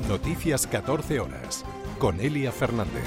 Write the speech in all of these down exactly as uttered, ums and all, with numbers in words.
Noticias catorce horas, con Elia Fernández.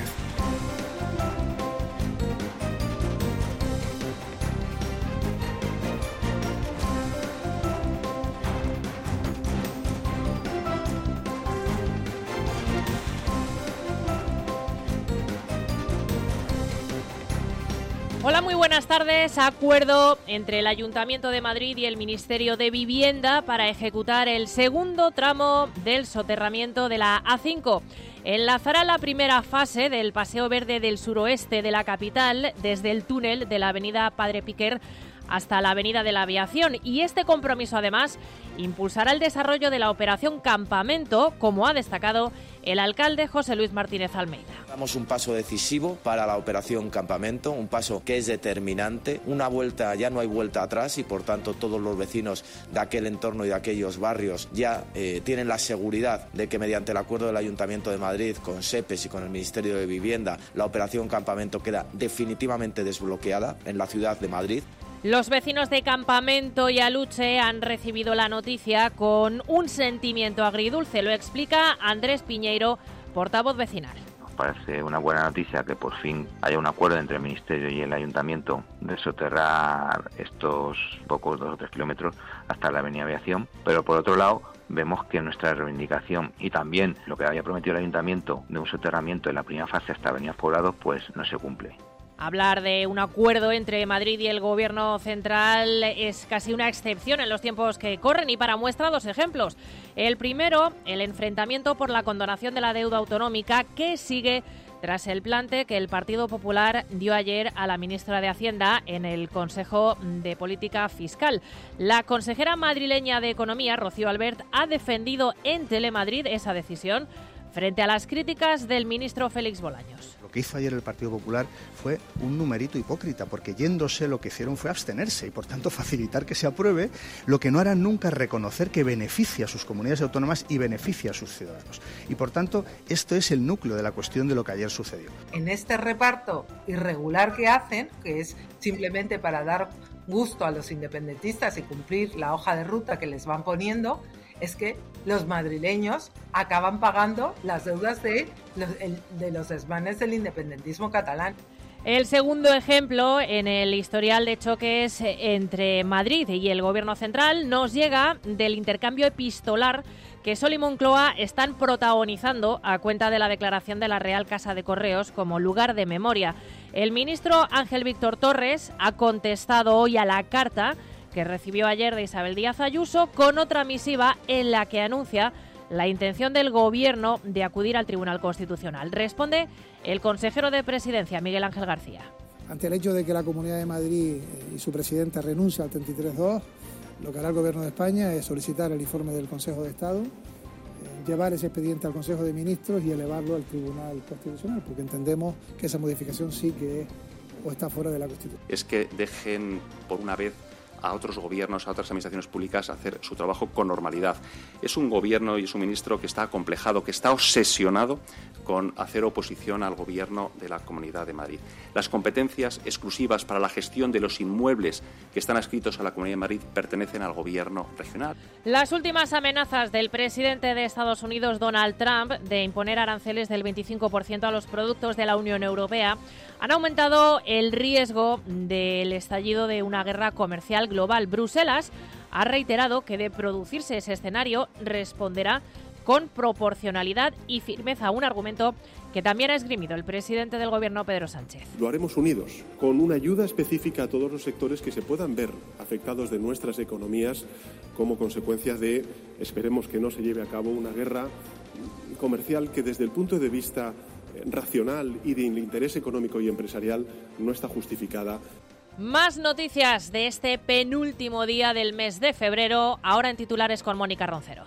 Hola, muy buenas tardes. Acuerdo entre el Ayuntamiento de Madrid y el Ministerio de Vivienda para ejecutar el segundo tramo del soterramiento de la A cinco. Enlazará la primera fase del Paseo Verde del suroeste de la capital desde el túnel de la avenida Padre Piquer hasta la avenida de la Aviación, y este compromiso además impulsará el desarrollo de la operación Campamento, como ha destacado el alcalde José Luis Martínez Almeida. Damos un paso decisivo para la operación Campamento, un paso que es determinante, una vuelta, ya no hay vuelta atrás, y por tanto todos los vecinos de aquel entorno y de aquellos barrios ya eh, tienen la seguridad de que mediante el acuerdo del Ayuntamiento de Madrid con SEPES y con el Ministerio de Vivienda, la operación Campamento queda definitivamente desbloqueada en la ciudad de Madrid. Los vecinos de Campamento y Aluche han recibido la noticia con un sentimiento agridulce. Lo explica Andrés Piñeiro, portavoz vecinal. Nos parece una buena noticia que por fin haya un acuerdo entre el Ministerio y el Ayuntamiento de soterrar estos pocos dos o tres kilómetros hasta la avenida Aviación, pero por otro lado vemos que nuestra reivindicación y también lo que había prometido el Ayuntamiento de un soterramiento en la primera fase hasta Avenida Poblados pues no se cumple. Hablar de un acuerdo entre Madrid y el Gobierno central es casi una excepción en los tiempos que corren, y para muestra dos ejemplos. El primero, el enfrentamiento por la condonación de la deuda autonómica, que sigue tras el plante que el Partido Popular dio ayer a la ministra de Hacienda en el Consejo de Política Fiscal. La consejera madrileña de Economía, Rocío Albert, ha defendido en Telemadrid esa decisión frente a las críticas del ministro Félix Bolaños. Lo que hizo ayer el Partido Popular fue un numerito hipócrita, porque yéndose lo que hicieron fue abstenerse y por tanto facilitar que se apruebe. Lo que no harán nunca es reconocer que beneficia a sus comunidades autónomas y beneficia a sus ciudadanos. Y por tanto, esto es el núcleo de la cuestión de lo que ayer sucedió. En este reparto irregular que hacen, que es simplemente para dar gusto a los independentistas y cumplir la hoja de ruta que les van poniendo, es que los madrileños acaban pagando las deudas de los, el, de los desmanes del independentismo catalán. El segundo ejemplo en el historial de choques entre Madrid y el Gobierno central nos llega del intercambio epistolar que Sol y Moncloa están protagonizando a cuenta de la declaración de la Real Casa de Correos como lugar de memoria. El ministro Ángel Víctor Torres ha contestado hoy a la carta que recibió ayer de Isabel Díaz Ayuso con otra misiva en la que anuncia la intención del Gobierno de acudir al Tribunal Constitucional. Responde el consejero de Presidencia, Miguel Ángel García. Ante el hecho de que la Comunidad de Madrid y su presidenta renuncia al treinta y tres dos, lo que hará el Gobierno de España es solicitar el informe del Consejo de Estado, eh, llevar ese expediente al Consejo de Ministros y elevarlo al Tribunal Constitucional, porque entendemos que esa modificación sí que es, o está fuera de la Constitución. Es que dejen por una vez a otros gobiernos, a otras administraciones públicas hacer su trabajo con normalidad. Es un gobierno y es un ministro que está acomplejado, que está obsesionado con hacer oposición al gobierno de la Comunidad de Madrid. Las competencias exclusivas para la gestión de los inmuebles que están adscritos a la Comunidad de Madrid pertenecen al gobierno regional. Las últimas amenazas del presidente de Estados Unidos, Donald Trump, de imponer aranceles del veinticinco por ciento a los productos de la Unión Europea han aumentado el riesgo del estallido de una guerra comercial global. Bruselas ha reiterado que de producirse ese escenario responderá con proporcionalidad y firmeza, un argumento que también ha esgrimido el presidente del Gobierno, Pedro Sánchez. Lo haremos unidos, con una ayuda específica a todos los sectores que se puedan ver afectados de nuestras economías como consecuencia de, esperemos que no se lleve a cabo una guerra comercial que desde el punto de vista racional y de interés económico y empresarial no está justificada. Más noticias de este penúltimo día del mes de febrero, ahora en titulares con Mónica Roncero.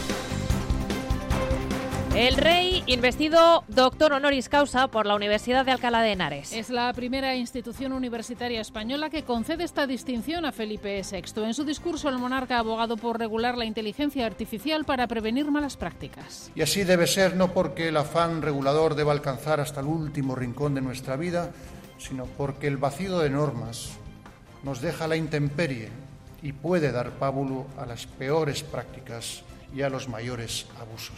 El rey investido doctor honoris causa por la Universidad de Alcalá de Henares. Es la primera institución universitaria española que concede esta distinción a Felipe sexto. En su discurso, el monarca ha abogado por regular la inteligencia artificial para prevenir malas prácticas. Y así debe ser, no porque el afán regulador deba alcanzar hasta el último rincón de nuestra vida, sino porque el vacío de normas nos deja a la intemperie y puede dar pábulo a las peores prácticas y a los mayores abusos.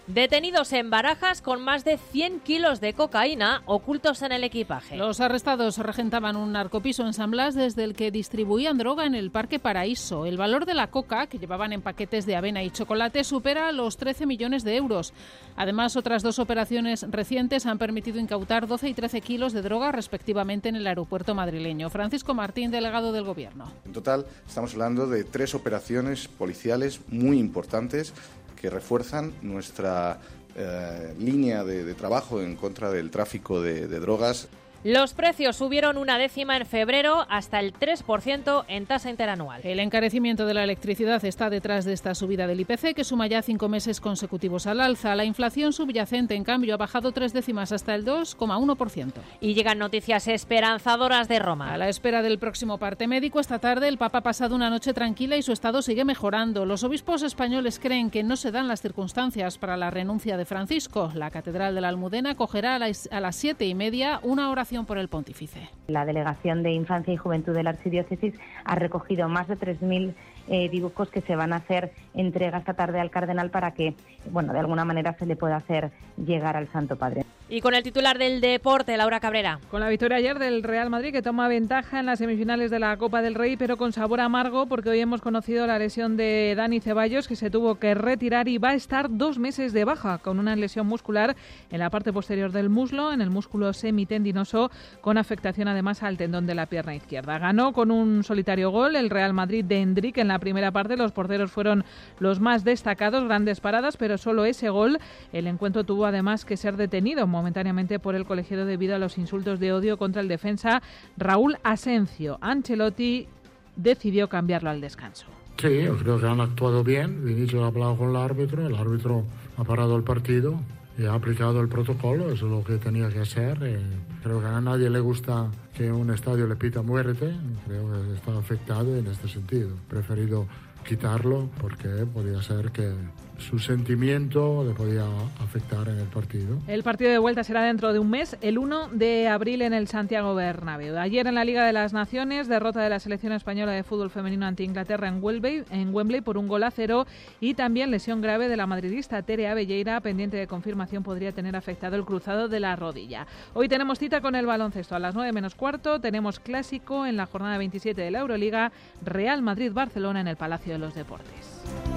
Detenidos en Barajas con más de cien kilos de cocaína ocultos en el equipaje. Los arrestados regentaban un narcopiso en San Blas desde el que distribuían droga en el Parque Paraíso. El valor de la coca, que llevaban en paquetes de avena y chocolate, supera los trece millones de euros. Además, otras dos operaciones recientes han permitido incautar doce y trece kilos de droga respectivamente en el aeropuerto madrileño. Francisco Martín, delegado del Gobierno. En total, estamos hablando de tres operaciones policiales muy importantes que refuerzan nuestra eh, línea de, de trabajo en contra del tráfico de, de drogas. Los precios subieron una décima en febrero hasta el tres por ciento en tasa interanual. El encarecimiento de la electricidad está detrás de esta subida del I P C, que suma ya cinco meses consecutivos al alza. La inflación subyacente, en cambio, ha bajado tres décimas hasta el dos coma uno por ciento. Y llegan noticias esperanzadoras de Roma. A la espera del próximo parte médico, esta tarde el Papa ha pasado una noche tranquila y su estado sigue mejorando. Los obispos españoles creen que no se dan las circunstancias para la renuncia de Francisco. La Catedral de la Almudena acogerá a las, a las siete y media una oración por el pontífice. La Delegación de Infancia y Juventud de la Archidiócesis ha recogido más de tres mil eh, dibujos que se van a hacer entrega esta tarde al cardenal para que, bueno, de alguna manera se le pueda hacer llegar al Santo Padre. Y con el titular del deporte, Laura Cabrera. Con la victoria ayer del Real Madrid, que toma ventaja en las semifinales de la Copa del Rey, pero con sabor amargo, porque hoy hemos conocido la lesión de Dani Ceballos, que se tuvo que retirar y va a estar dos meses de baja, con una lesión muscular en la parte posterior del muslo, en el músculo semitendinoso, con afectación además al tendón de la pierna izquierda. Ganó con un solitario gol el Real Madrid de Endrick en la primera parte. Los porteros fueron los más destacados, grandes paradas, pero solo ese gol. El encuentro tuvo además que ser detenido momentáneamente por el colegiado debido a los insultos de odio contra el defensa Raúl Asencio. Ancelotti decidió cambiarlo al descanso. Sí, yo creo que han actuado bien. Vinicius ha hablado con el árbitro, el árbitro ha parado el partido y ha aplicado el protocolo, eso es lo que tenía que hacer. Eh, creo que a nadie le gusta que un estadio le pita muerte, creo que está afectado en este sentido. He preferido quitarlo porque podía ser que su sentimiento le podía afectar en el partido. El partido de vuelta será dentro de un mes, el uno de abril en el Santiago Bernabéu. Ayer en la Liga de las Naciones, derrota de la selección española de fútbol femenino ante Inglaterra en Wembley, en Wembley por un gol a cero, y también lesión grave de la madridista Tere Abelleira, pendiente de confirmación, podría tener afectado el cruzado de la rodilla. Hoy tenemos cita con el baloncesto a las nueve menos cuarto, tenemos clásico en la jornada veintisiete de la Euroliga, Real Madrid-Barcelona en el Palacio de los Deportes.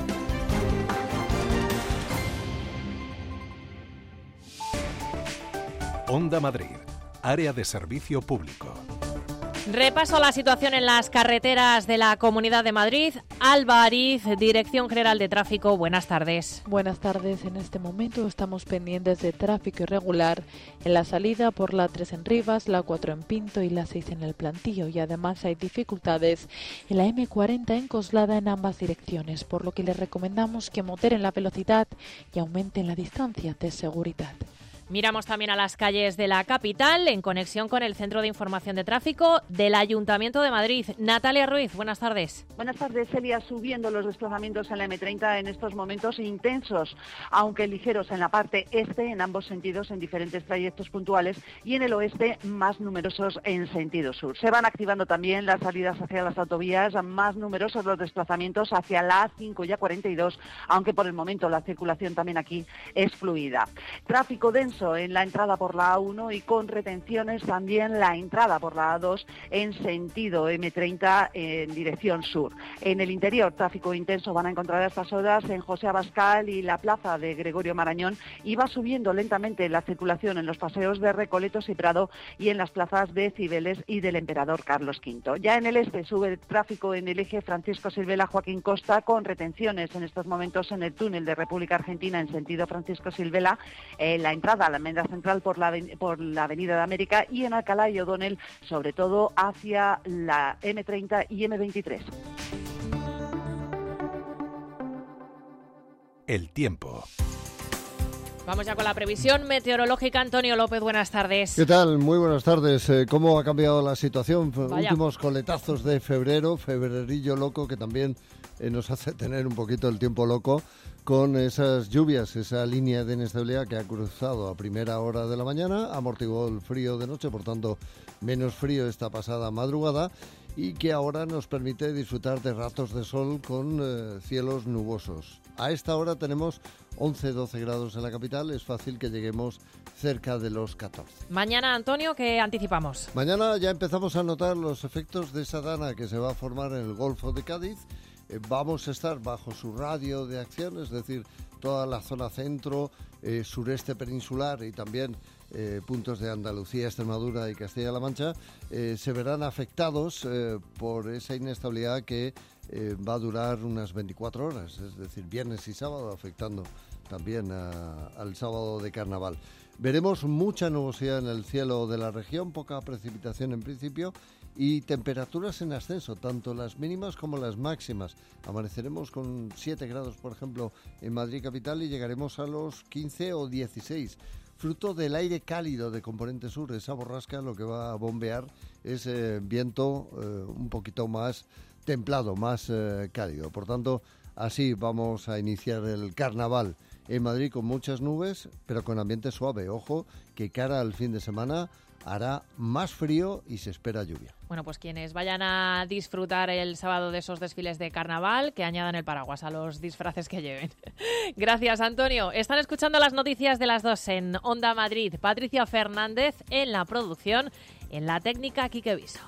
Onda Madrid, área de servicio público. Repaso a la situación en las carreteras de la Comunidad de Madrid. Alba Ariz, Dirección General de Tráfico, buenas tardes. Buenas tardes. En este momento estamos pendientes de tráfico irregular en la salida por la tres en Rivas, la cuatro en Pinto y la seis en el Plantío. Y además hay dificultades en la eme cuarenta en Coslada en ambas direcciones, por lo que les recomendamos que moderen la velocidad y aumenten la distancia de seguridad. Miramos también a las calles de la capital en conexión con el Centro de Información de Tráfico del Ayuntamiento de Madrid. Natalia Ruiz, buenas tardes. Buenas tardes, Celia. Subiendo los desplazamientos en la eme treinta en estos momentos intensos, aunque ligeros en la parte este, en ambos sentidos, en diferentes trayectos puntuales, y en el oeste más numerosos en sentido sur. Se van activando también las salidas hacia las autovías, más numerosos los desplazamientos hacia la a cinco y a cuarenta y dos, aunque por el momento la circulación también aquí es fluida. Tráfico denso en la entrada por la a uno y con retenciones también la entrada por la a dos en sentido eme treinta en dirección sur. En el interior, tráfico intenso van a encontrar a estas horas en José Abascal y la plaza de Gregorio Marañón, y va subiendo lentamente la circulación en los paseos de Recoletos y Prado y en las plazas de Cibeles y del Emperador Carlos quinto. Ya en el este sube el tráfico en el eje Francisco Silvela Joaquín Costa, con retenciones en estos momentos en el túnel de República Argentina en sentido Francisco Silvela, en la entrada a la Almendra Central por la, por la Avenida de América, y en Alcalá y O'Donnell, sobre todo hacia la eme treinta y eme veintitrés. El tiempo. Vamos ya con la previsión meteorológica. Antonio López, buenas tardes. ¿Qué tal? Muy buenas tardes. Eh, ¿Cómo ha cambiado la situación? Vaya. Últimos coletazos de febrero, febrerillo loco, que también eh, nos hace tener un poquito el tiempo loco, con esas lluvias, esa línea de inestabilidad que ha cruzado a primera hora de la mañana, amortiguó el frío de noche, por tanto menos frío esta pasada madrugada, y que ahora nos permite disfrutar de ratos de sol con eh, cielos nubosos. A esta hora tenemos once doce grados en la capital, es fácil que lleguemos cerca de los catorce. Mañana, Antonio, ¿qué anticipamos? Mañana ya empezamos a notar los efectos de esa dana que se va a formar en el Golfo de Cádiz. Eh, vamos a estar bajo su radio de acción, es decir, toda la zona centro, eh, sureste peninsular y también eh, puntos de Andalucía, Extremadura y Castilla-La Mancha, eh, se verán afectados eh, por esa inestabilidad que eh, va a durar unas veinticuatro horas, es decir, viernes y sábado, afectando también a, al sábado de carnaval. Veremos mucha nubosidad en el cielo de la región, poca precipitación en principio y temperaturas en ascenso, tanto las mínimas como las máximas. Amaneceremos con siete grados, por ejemplo, en Madrid capital y llegaremos a los quince o dieciséis. Fruto del aire cálido de componente sur, esa borrasca lo que va a bombear es eh, viento eh, un poquito más templado, más eh, cálido. Por tanto, así vamos a iniciar el carnaval en Madrid con muchas nubes, pero con ambiente suave. Ojo, que cara al fin de semana hará más frío y se espera lluvia. Bueno, pues quienes vayan a disfrutar el sábado de esos desfiles de carnaval, que añadan el paraguas a los disfraces que lleven. Gracias, Antonio. Están escuchando las noticias de las dos en Onda Madrid. Patricia Fernández en la producción, en la técnica Quique Viso.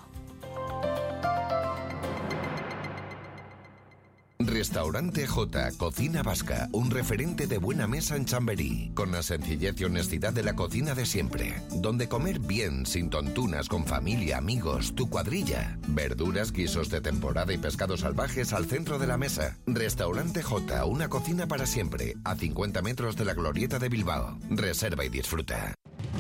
Restaurante J, Cocina Vasca, un referente de buena mesa en Chamberí, con la sencillez y honestidad de la cocina de siempre, donde comer bien, sin tontunas, con familia, amigos, tu cuadrilla, verduras, guisos de temporada y pescados salvajes al centro de la mesa. Restaurante J, una cocina para siempre, a cincuenta metros de la Glorieta de Bilbao. Reserva y disfruta.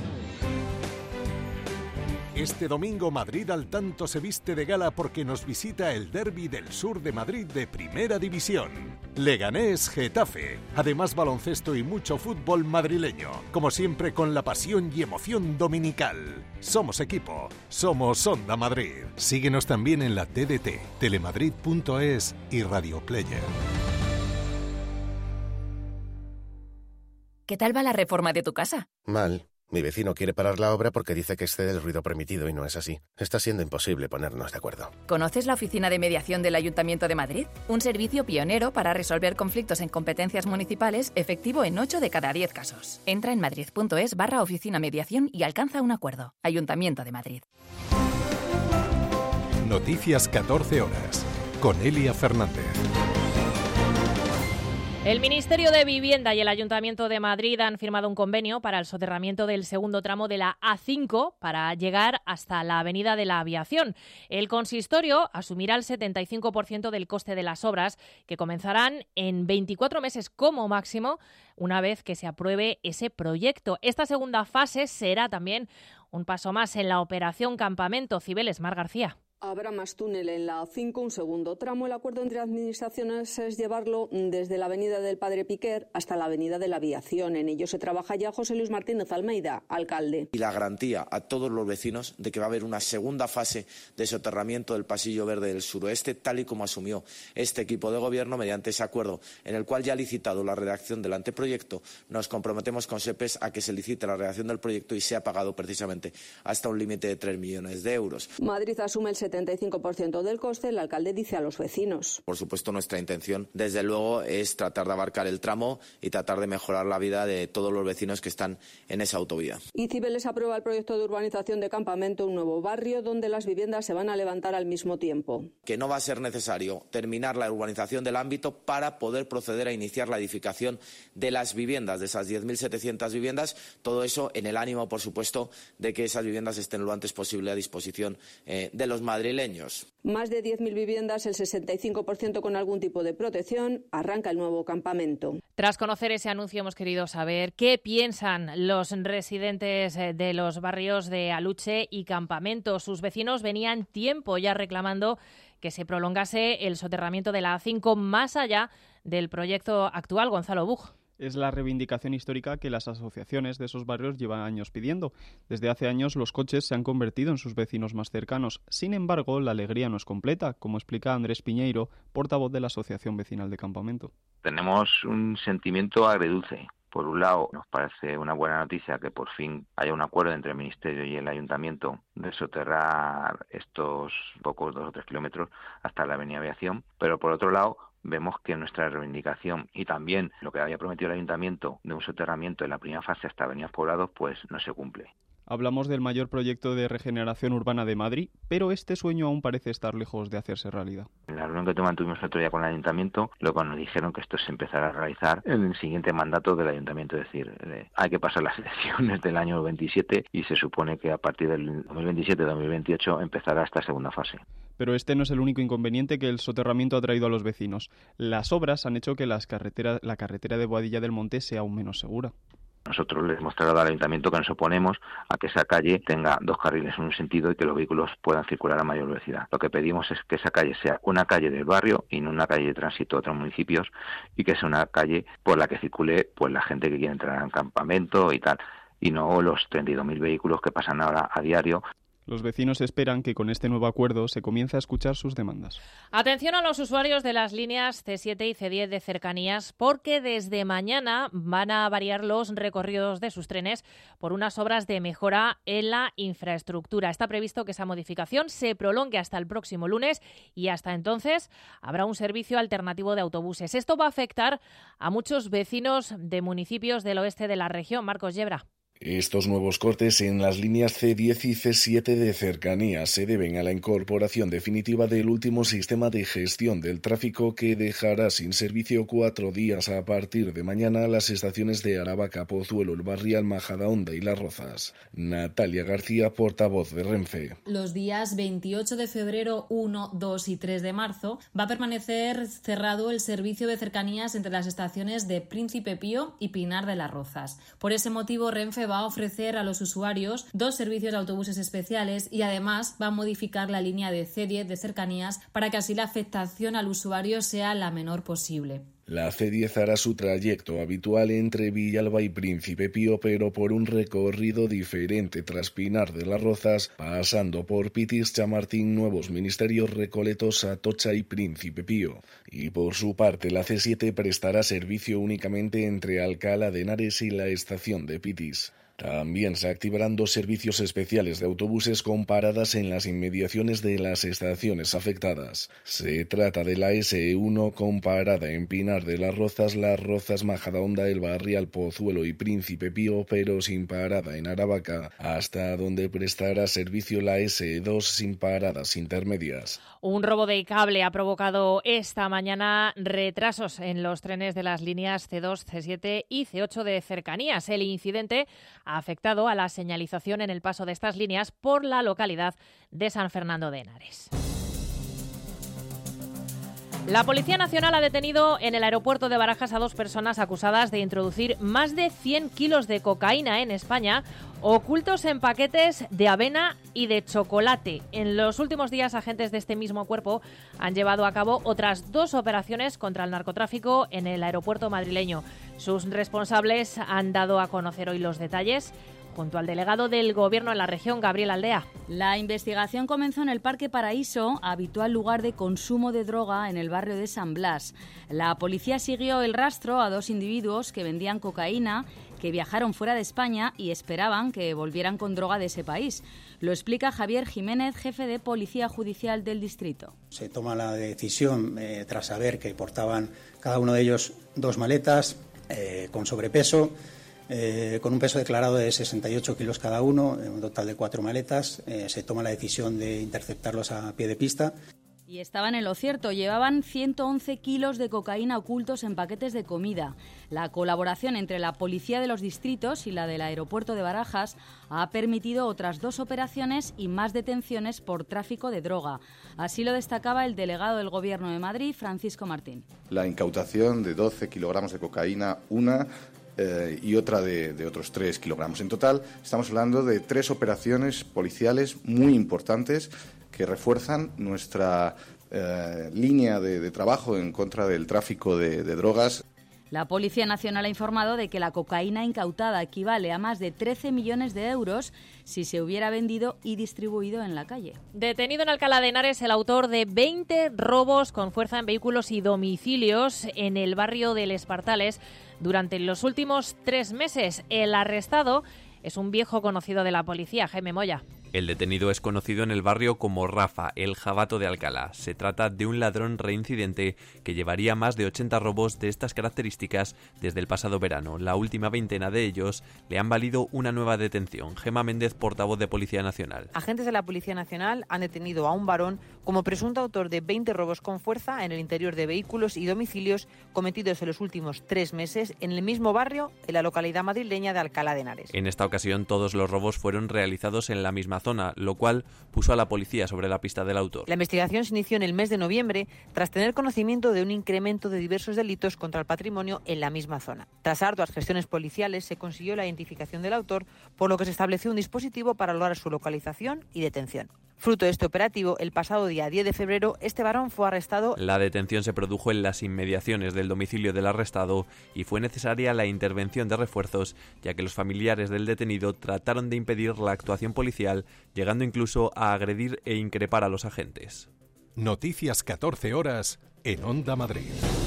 Este domingo Madrid al tanto se viste de gala porque nos visita el derbi del sur de Madrid de Primera División. Leganés Getafe. Además baloncesto y mucho fútbol madrileño. Como siempre con la pasión y emoción dominical. Somos equipo. Somos Onda Madrid. Síguenos también en la T D T, telemadrid punto es y Radio Player. ¿Qué tal va la reforma de tu casa? Mal. Mi vecino quiere parar la obra porque dice que excede el ruido permitido y no es así. Está siendo imposible ponernos de acuerdo. ¿Conoces la Oficina de Mediación del Ayuntamiento de Madrid? Un servicio pionero para resolver conflictos en competencias municipales efectivo en ocho de cada diez casos. Entra en madrid.es barra oficina mediación y alcanza un acuerdo. Ayuntamiento de Madrid. Noticias catorce horas con Elia Fernández. El Ministerio de Vivienda y el Ayuntamiento de Madrid han firmado un convenio para el soterramiento del segundo tramo de la A cinco para llegar hasta la Avenida de la Aviación. El consistorio asumirá el setenta y cinco por ciento del coste de las obras, que comenzarán en veinticuatro meses como máximo, una vez que se apruebe ese proyecto. Esta segunda fase será también un paso más en la operación Campamento. Cibeles, Mar García. Habrá más túnel en la A cinco, un segundo tramo. El acuerdo entre administraciones es llevarlo desde la avenida del Padre Piquer hasta la avenida de la Aviación. En ello se trabaja ya José Luis Martínez Almeida, alcalde. Y la garantía a todos los vecinos de que va a haber una segunda fase de soterramiento del pasillo verde del suroeste, tal y como asumió este equipo de gobierno mediante ese acuerdo en el cual ya ha licitado la redacción del anteproyecto. Nos comprometemos con SEPES a que se licite la redacción del proyecto y sea pagado precisamente hasta un límite de tres millones de euros. Madrid asume el setenta y cinco por ciento del coste, el alcalde dice a los vecinos. Por supuesto, nuestra intención, desde luego, es tratar de abarcar el tramo y tratar de mejorar la vida de todos los vecinos que están en esa autovía. Y Cibeles aprueba el proyecto de urbanización de Campamento, un nuevo barrio donde las viviendas se van a levantar al mismo tiempo. Que no va a ser necesario terminar la urbanización del ámbito para poder proceder a iniciar la edificación de las viviendas, de esas diez mil setecientas viviendas, todo eso en el ánimo, por supuesto, de que esas viviendas estén lo antes posible a disposición eh, de los madrileños. Más de diez mil viviendas, el sesenta y cinco por ciento con algún tipo de protección. Arranca el nuevo campamento. Tras conocer ese anuncio hemos querido saber qué piensan los residentes de los barrios de Aluche y Campamento. Sus vecinos venían tiempo ya reclamando que se prolongase el soterramiento de la A cinco más allá del proyecto actual. Gonzalo Bug. Es la reivindicación histórica que las asociaciones de esos barrios llevan años pidiendo. Desde hace años los coches se han convertido en sus vecinos más cercanos. Sin embargo, la alegría no es completa, como explica Andrés Piñeiro, portavoz de la Asociación Vecinal de Campamento. Tenemos un sentimiento agridulce, Por un lado, nos parece una buena noticia que por fin haya un acuerdo entre el Ministerio y el Ayuntamiento de soterrar estos pocos dos o tres kilómetros hasta la Avenida Aviación, pero por otro lado, vemos que nuestra reivindicación y también lo que había prometido el Ayuntamiento de un soterramiento en la primera fase hasta Avenidas Poblados, pues no se cumple. Hablamos del mayor proyecto de regeneración urbana de Madrid, pero este sueño aún parece estar lejos de hacerse realidad. En la reunión que mantuvimos el otro día con el Ayuntamiento, luego nos dijeron que esto se empezará a realizar en el siguiente mandato del Ayuntamiento, es decir, eh, hay que pasar las elecciones del año veintisiete y se supone que a partir del dos mil veintisiete dos mil veintiocho empezará esta segunda fase. Pero este no es el único inconveniente que el soterramiento ha traído a los vecinos. Las obras han hecho que las carretera, la carretera de Boadilla del Monte sea aún menos segura. Nosotros les hemos trasladado al Ayuntamiento que nos oponemos a que esa calle tenga dos carriles en un sentido y que los vehículos puedan circular a mayor velocidad. Lo que pedimos es que esa calle sea una calle del barrio y no una calle de tránsito a otros municipios y que sea una calle por la que circule pues la gente que quiere entrar al campamento y tal, y no los treinta y dos mil vehículos que pasan ahora a diario. Los vecinos esperan que con este nuevo acuerdo se comience a escuchar sus demandas. Atención a los usuarios de las líneas ce siete y ce diez de cercanías, porque desde mañana van a variar los recorridos de sus trenes por unas obras de mejora en la infraestructura. Está previsto que esa modificación se prolongue hasta el próximo lunes y hasta entonces habrá un servicio alternativo de autobuses. Esto va a afectar a muchos vecinos de municipios del oeste de la región. Marcos Yebra. Estos nuevos cortes en las líneas ce diez y ce siete de cercanías se deben a la incorporación definitiva del último sistema de gestión del tráfico que dejará sin servicio cuatro días a partir de mañana las estaciones de Aravaca, Pozuelo, El Barrial, Majadahonda y Las Rozas. Natalia García, portavoz de Renfe. Los días veintiocho de febrero, uno, dos y tres de marzo va a permanecer cerrado el servicio de cercanías entre las estaciones de Príncipe Pío y Pinar de las Rozas. Por ese motivo, Renfe va a ofrecer a los usuarios dos servicios de autobuses especiales y además va a modificar la línea de ce diez de cercanías para que así la afectación al usuario sea la menor posible. La ce diez hará su trayecto habitual entre Villalba y Príncipe Pío, pero por un recorrido diferente tras Pinar de las Rozas, pasando por Pitis, Chamartín, Nuevos Ministerios, Recoletos, Atocha y Príncipe Pío. Y por su parte, la ce siete prestará servicio únicamente entre Alcalá de Henares y la estación de Pitis. También se activarán dos servicios especiales de autobuses con paradas en las inmediaciones de las estaciones afectadas. Se trata de la ese uno con parada en Pinar de las Rozas, Las Rozas, Majadahonda, El Barrial, Pozuelo y Príncipe Pío, pero sin parada en Aravaca, hasta donde prestará servicio la ese dos sin paradas intermedias. Un robo de cable ha provocado esta mañana retrasos en los trenes de las líneas ce dos, ce siete y ce ocho de cercanías. El incidente ha afectado a la señalización en el paso de estas líneas por la localidad de San Fernando de Henares. La Policía Nacional ha detenido en el aeropuerto de Barajas a dos personas acusadas de introducir más de cien kilos de cocaína en España, ocultos en paquetes de avena y de chocolate. En los últimos días, agentes de este mismo cuerpo han llevado a cabo otras dos operaciones contra el narcotráfico en el aeropuerto madrileño. Sus responsables han dado a conocer hoy los detalles junto al delegado del Gobierno en la región, Gabriel Aldea. La investigación comenzó en el Parque Paraíso, habitual lugar de consumo de droga en el barrio de San Blas. La policía siguió el rastro a dos individuos que vendían cocaína, que viajaron fuera de España y esperaban que volvieran con droga de ese país. Lo explica Javier Jiménez, jefe de Policía Judicial del distrito. Se toma la decisión eh, tras saber que portaban cada uno de ellos dos maletas eh, con sobrepeso, Eh, con un peso declarado de sesenta y ocho kilos cada uno, un total de cuatro maletas. Eh, se toma la decisión de interceptarlos a pie de pista. Y estaban en lo cierto, llevaban ciento once kilos de cocaína ocultos en paquetes de comida. La colaboración entre la policía de los distritos y la del aeropuerto de Barajas ha permitido otras dos operaciones y más detenciones por tráfico de droga. Así lo destacaba el delegado del Gobierno de Madrid, Francisco Martín. La incautación de doce kilogramos de cocaína, una Eh, y otra de, de otros tres kilogramos. En total, estamos hablando de tres operaciones policiales muy importantes que refuerzan nuestra eh, línea de, de trabajo en contra del tráfico de, de drogas. La Policía Nacional ha informado de que la cocaína incautada equivale a más de trece millones de euros si se hubiera vendido y distribuido en la calle. Detenido en Alcalá de Henares el autor de veinte robos con fuerza en vehículos y domicilios en el barrio del Espartales durante los últimos tres meses. El arrestado es un viejo conocido de la policía, Jaime Moya. El detenido es conocido en el barrio como Rafa, el jabato de Alcalá. Se trata de un ladrón reincidente que llevaría más de ochenta robos de estas características desde el pasado verano. La última veintena de ellos le han valido una nueva detención. Gemma Méndez, portavoz de Policía Nacional. Agentes de la Policía Nacional han detenido a un varón como presunto autor de veinte robos con fuerza en el interior de vehículos y domicilios cometidos en los últimos tres meses en el mismo barrio, en la localidad madrileña de Alcalá de Henares. En esta ocasión todos los robos fueron realizados en la misma zona, lo cual puso a la policía sobre la pista del autor. La investigación se inició en el mes de noviembre tras tener conocimiento de un incremento de diversos delitos contra el patrimonio en la misma zona. Tras arduas gestiones policiales se consiguió la identificación del autor, por lo que se estableció un dispositivo para lograr su localización y detención. Fruto de este operativo, el pasado día diez de febrero, este varón fue arrestado. La detención se produjo en las inmediaciones del domicilio del arrestado y fue necesaria la intervención de refuerzos, ya que los familiares del detenido trataron de impedir la actuación policial, llegando incluso a agredir e increpar a los agentes. Noticias catorce horas en Onda Madrid.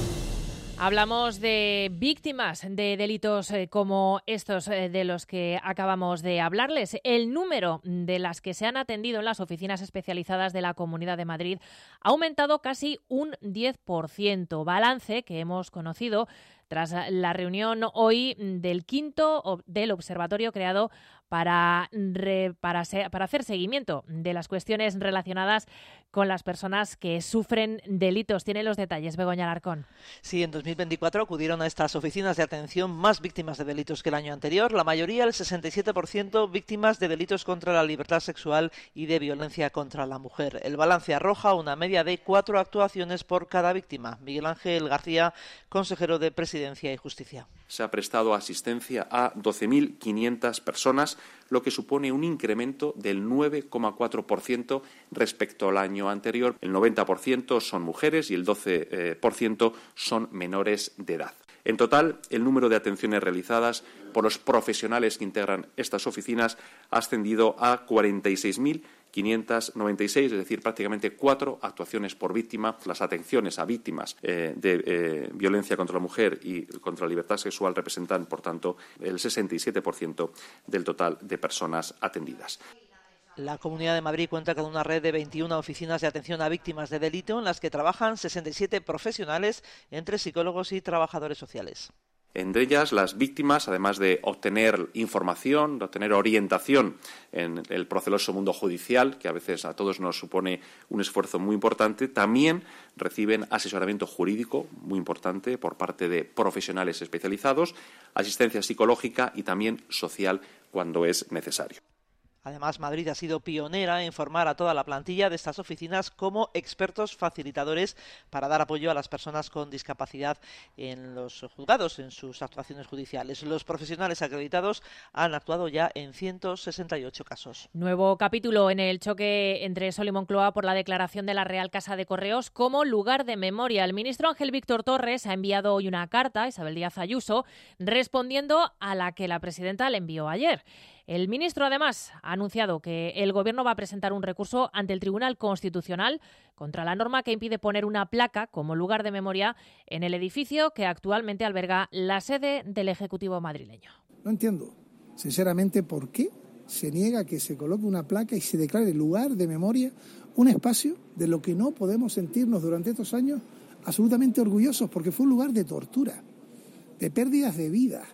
Hablamos de víctimas de delitos eh, como estos eh, de los que acabamos de hablarles. El número de las que se han atendido en las oficinas especializadas de la Comunidad de Madrid ha aumentado casi un diez por ciento. Balance que hemos conocido tras la reunión hoy del quinto del observatorio creado para, re, para, se, para hacer seguimiento de las cuestiones relacionadas con las personas que sufren delitos. Tiene los detalles Begoña Alarcón. Sí, en dos mil veinticuatro acudieron a estas oficinas de atención más víctimas de delitos que el año anterior. La mayoría, el sesenta y siete por ciento, víctimas de delitos contra la libertad sexual y de violencia contra la mujer. El balance arroja una media de cuatro actuaciones por cada víctima. Miguel Ángel García, consejero de Presidencia y Justicia. Se ha prestado asistencia a doce mil quinientas personas, lo que supone un incremento del nueve coma cuatro por ciento respecto al año anterior. El noventa por ciento son mujeres y el doce por ciento son menores de edad. En total, el número de atenciones realizadas por los profesionales que integran estas oficinas ha ascendido a cuarenta y seis mil quinientas noventa y seis, es decir, prácticamente cuatro actuaciones por víctima. Las atenciones a víctimas eh, de eh, violencia contra la mujer y contra la libertad sexual representan, por tanto, el sesenta y siete por ciento del total de personas atendidas. La Comunidad de Madrid cuenta con una red de veintiuna oficinas de atención a víctimas de delito en las que trabajan sesenta y siete profesionales entre psicólogos y trabajadores sociales. Entre ellas, las víctimas, además de obtener información, de obtener orientación en el proceloso mundo judicial, que a veces a todos nos supone un esfuerzo muy importante, también reciben asesoramiento jurídico muy importante por parte de profesionales especializados, asistencia psicológica y también social cuando es necesario. Además, Madrid ha sido pionera en formar a toda la plantilla de estas oficinas como expertos facilitadores para dar apoyo a las personas con discapacidad en los juzgados, en sus actuaciones judiciales. Los profesionales acreditados han actuado ya en ciento sesenta y ocho casos. Nuevo capítulo en el choque entre Sol y Moncloa por la declaración de la Real Casa de Correos como lugar de memoria. El ministro Ángel Víctor Torres ha enviado hoy una carta a Isabel Díaz Ayuso respondiendo a la que la presidenta le envió ayer. El ministro, además, ha anunciado que el Gobierno va a presentar un recurso ante el Tribunal Constitucional contra la norma que impide poner una placa como lugar de memoria en el edificio que actualmente alberga la sede del Ejecutivo madrileño. No entiendo, sinceramente, por qué se niega que se coloque una placa y se declare lugar de memoria un espacio de lo que no podemos sentirnos durante estos años absolutamente orgullosos, porque fue un lugar de tortura, de pérdidas de vida,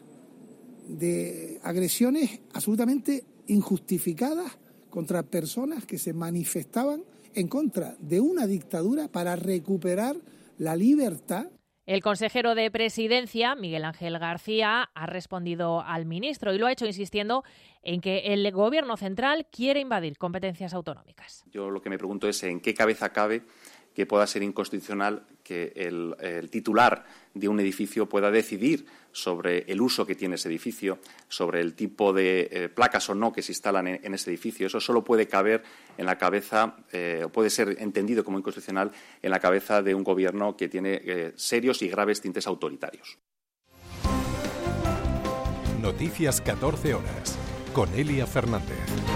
de agresiones absolutamente injustificadas contra personas que se manifestaban en contra de una dictadura para recuperar la libertad. El consejero de Presidencia, Miguel Ángel García, ha respondido al ministro y lo ha hecho insistiendo en que el Gobierno central quiere invadir competencias autonómicas. Yo lo que me pregunto es en qué cabeza cabe que pueda ser inconstitucional que el, el titular de un edificio pueda decidir sobre el uso que tiene ese edificio, sobre el tipo de eh, placas o no que se instalan en, en ese edificio. Eso solo puede caber en la cabeza, eh, o puede ser entendido como inconstitucional en la cabeza de un gobierno que tiene eh, serios y graves tintes autoritarios. Noticias catorce horas, con Elia Fernández.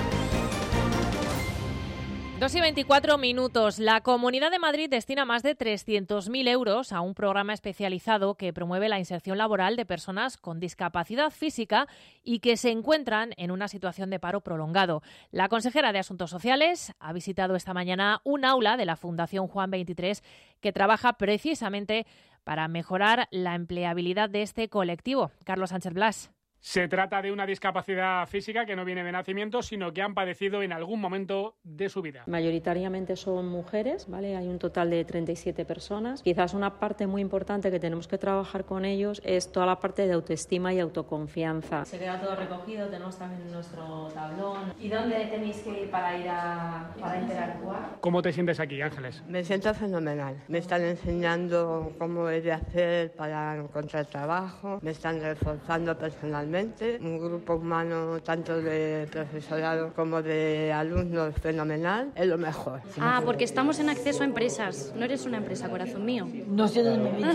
dos y veinticuatro minutos. La Comunidad de Madrid destina más de trescientos mil euros a un programa especializado que promueve la inserción laboral de personas con discapacidad física y que se encuentran en una situación de paro prolongado. La consejera de Asuntos Sociales ha visitado esta mañana un aula de la Fundación Juan veintitrés que trabaja precisamente para mejorar la empleabilidad de este colectivo. Carlos Sánchez Blas. Se trata de una discapacidad física que no viene de nacimiento, sino que han padecido en algún momento de su vida. Mayoritariamente son mujeres, ¿vale? Hay un total de treinta y siete personas. Quizás una parte muy importante que tenemos que trabajar con ellos es toda la parte de autoestima y autoconfianza. Se queda todo recogido, tenemos también nuestro tablón. ¿Y dónde tenéis que ir para ir a para interactuar? ¿Cómo te sientes aquí, Ángeles? Me siento fenomenal. Me están enseñando cómo he de hacer para encontrar trabajo, me están reforzando personalmente. Un grupo humano, tanto de profesorado como de alumnos, fenomenal, es lo mejor. Ah, porque estamos en acceso a empresas. No eres una empresa, corazón mío. No sé dónde me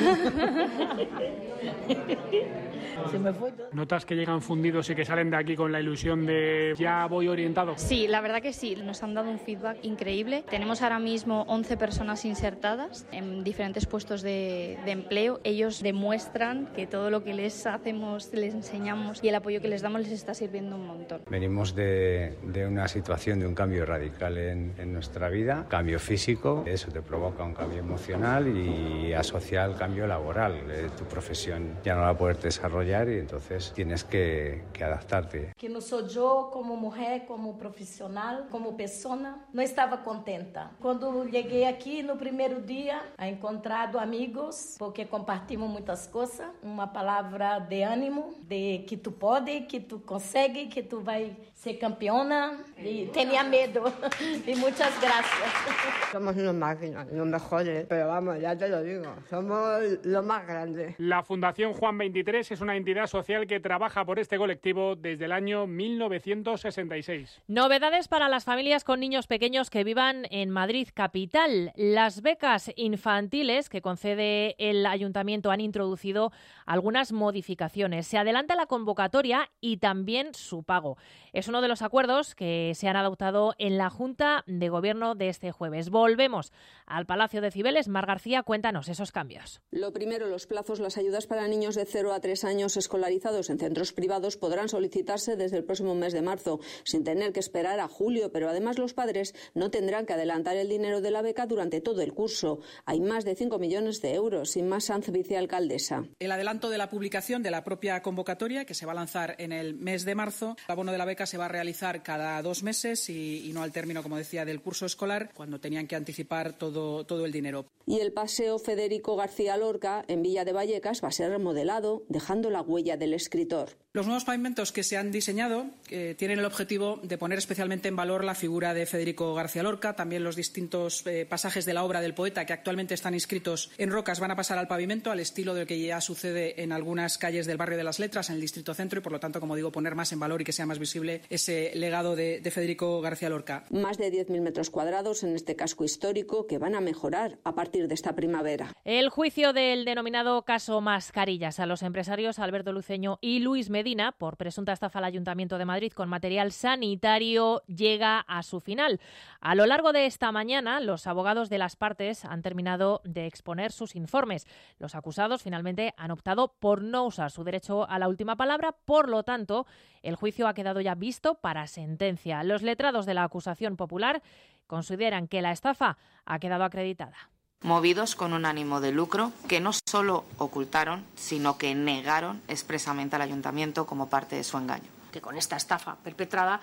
Se me fue todo. ¿Notas que llegan fundidos y que salen de aquí con la ilusión de ya voy orientado? Sí, la verdad que sí. Nos han dado un feedback increíble. Tenemos ahora mismo once personas insertadas en diferentes puestos de, de empleo. Ellos demuestran que todo lo que les hacemos, les enseñamos y el apoyo que les damos les está sirviendo un montón. Venimos de, de una situación de un cambio radical en, en nuestra vida, cambio físico, eso te provoca un cambio emocional y asocia al cambio laboral. Eh, tu profesión ya no la puedes desarrollar y entonces tienes que, que adaptarte. Que no soy yo como mujer, como profesional, como persona, no estaba contenta. Cuando llegué aquí no primeiro día, he encontrado amigos, porque compartimos muitas coisas, uma palavra de ânimo, de que tu pode, que tu consegue, que tu vai ser campeona y tenía miedo. Y muchas gracias. Somos unos máquinas, los mejores, pero vamos, ya te lo digo, somos los más grandes. La Fundación Juan veintitrés es una entidad social que trabaja por este colectivo desde el año mil novecientos sesenta y seis. Novedades para las familias con niños pequeños que vivan en Madrid capital. Las becas infantiles que concede el ayuntamiento han introducido algunas modificaciones. Se adelanta la convocatoria y también su pago. Es uno de los acuerdos que se han adoptado en la Junta de Gobierno de este jueves. Volvemos al Palacio de Cibeles. Mar García, cuéntanos esos cambios. Lo primero, los plazos. Las ayudas para niños de cero a tres años escolarizados en centros privados podrán solicitarse desde el próximo mes de marzo, sin tener que esperar a julio, pero además los padres no tendrán que adelantar el dinero de la beca durante todo el curso. Hay más de cinco millones de euros. Sin más, Sanz, vicealcaldesa. El adelanto de la publicación de la propia convocatoria, que se va a lanzar en el mes de marzo. El abono de la beca se va a realizar cada dos meses y, y no al término, como decía, del curso escolar, cuando tenían que anticipar todo, todo el dinero. Y el Paseo Federico García Lorca, en Villa de Vallecas, va a ser remodelado, dejando la huella del escritor. Los nuevos pavimentos que se han diseñado eh, tienen el objetivo de poner especialmente en valor la figura de Federico García Lorca. También los distintos eh, pasajes de la obra del poeta que actualmente están inscritos en rocas van a pasar al pavimento, al estilo de lo que ya sucede en algunas calles del barrio de las Letras, en el distrito centro, y por lo tanto, como digo, poner más en valor y que sea más visible ese legado de, de Federico García Lorca. Más de diez mil metros cuadrados en este casco histórico que van a mejorar a partir de esta primavera. El juicio del denominado caso Mascarillas a los empresarios Alberto Luceño y Luis Medina por presunta estafa al Ayuntamiento de Madrid con material sanitario llega a su final. A lo largo de esta mañana, los abogados de las partes han terminado de exponer sus informes. Los acusados finalmente han optado por no usar su derecho a la última palabra, por lo tanto, el juicio ha quedado ya visto para sentencia. Los letrados de la acusación popular consideran que la estafa ha quedado acreditada. Movidos con un ánimo de lucro que no solo ocultaron, sino que negaron expresamente al ayuntamiento como parte de su engaño. Que con esta estafa perpetrada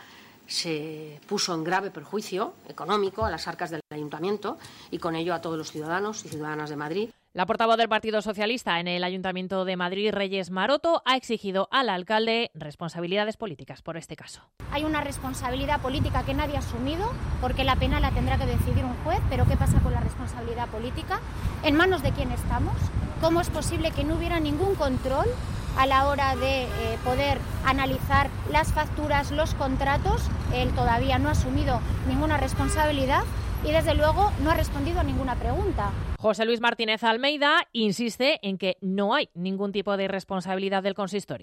se puso en grave perjuicio económico a las arcas del ayuntamiento y con ello a todos los ciudadanos y ciudadanas de Madrid. La portavoz del Partido Socialista en el Ayuntamiento de Madrid, Reyes Maroto, ha exigido al alcalde responsabilidades políticas por este caso. Hay una responsabilidad política que nadie ha asumido, porque la pena la tendrá que decidir un juez, pero ¿qué pasa con la responsabilidad política? ¿En manos de quién estamos? ¿Cómo es posible que no hubiera ningún control a la hora de eh, poder analizar las facturas, los contratos? Él todavía no ha asumido ninguna responsabilidad y desde luego no ha respondido a ninguna pregunta. José Luis Martínez Almeida insiste en que no hay ningún tipo de responsabilidad del consistorio.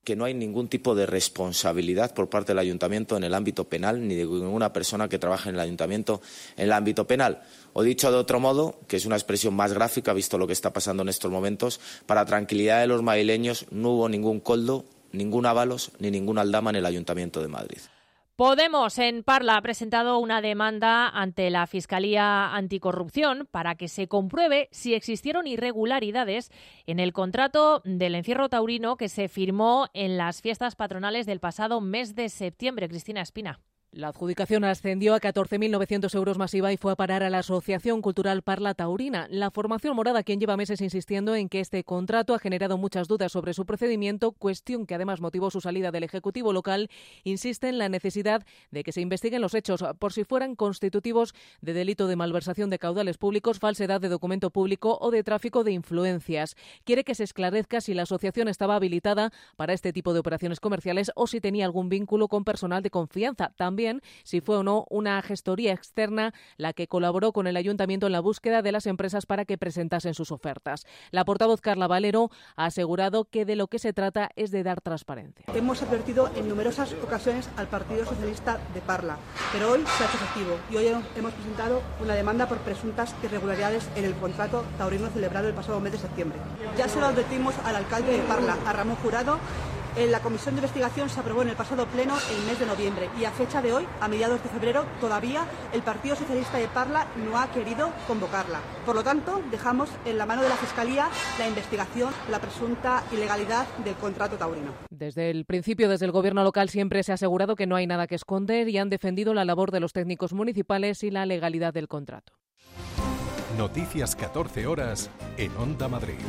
que no hay ningún tipo de responsabilidad por parte del Ayuntamiento en el ámbito penal, ni de ninguna persona que trabaje en el Ayuntamiento en el ámbito penal. O dicho de otro modo, que es una expresión más gráfica, visto lo que está pasando en estos momentos, para tranquilidad de los madrileños no hubo ningún coldo, ningún ávalos ni ningún aldama en el Ayuntamiento de Madrid. Podemos en Parla ha presentado una demanda ante la Fiscalía Anticorrupción para que se compruebe si existieron irregularidades en el contrato del encierro taurino que se firmó en las fiestas patronales del pasado mes de septiembre. Cristina Espina. La adjudicación ascendió a catorce mil novecientos euros más I V A y fue a parar a la Asociación Cultural Parla Taurina. La formación morada, quien lleva meses insistiendo en que este contrato ha generado muchas dudas sobre su procedimiento, cuestión que además motivó su salida del Ejecutivo local, insiste en la necesidad de que se investiguen los hechos por si fueran constitutivos de delito de malversación de caudales públicos, falsedad de documento público o de tráfico de influencias. Quiere que se esclarezca si la asociación estaba habilitada para este tipo de operaciones comerciales o si tenía algún vínculo con personal de confianza. También También si fue o no una gestoría externa la que colaboró con el Ayuntamiento en la búsqueda de las empresas para que presentasen sus ofertas. La portavoz Carla Valero ha asegurado que de lo que se trata es de dar transparencia. Hemos advertido en numerosas ocasiones al Partido Socialista de Parla, pero hoy se ha hecho efectivo y hoy hemos presentado una demanda por presuntas irregularidades en el contrato taurino celebrado el pasado mes de septiembre. Ya se lo advertimos al alcalde de Parla, a Ramón Jurado. En la comisión de investigación se aprobó en el pasado pleno el mes de noviembre y a fecha de hoy, a mediados de febrero, todavía el Partido Socialista de Parla no ha querido convocarla. Por lo tanto, dejamos en la mano de la Fiscalía la investigación, la presunta ilegalidad del contrato taurino. Desde el principio, desde el Gobierno local, siempre se ha asegurado que no hay nada que esconder y han defendido la labor de los técnicos municipales y la legalidad del contrato. Noticias catorce horas en Onda Madrid.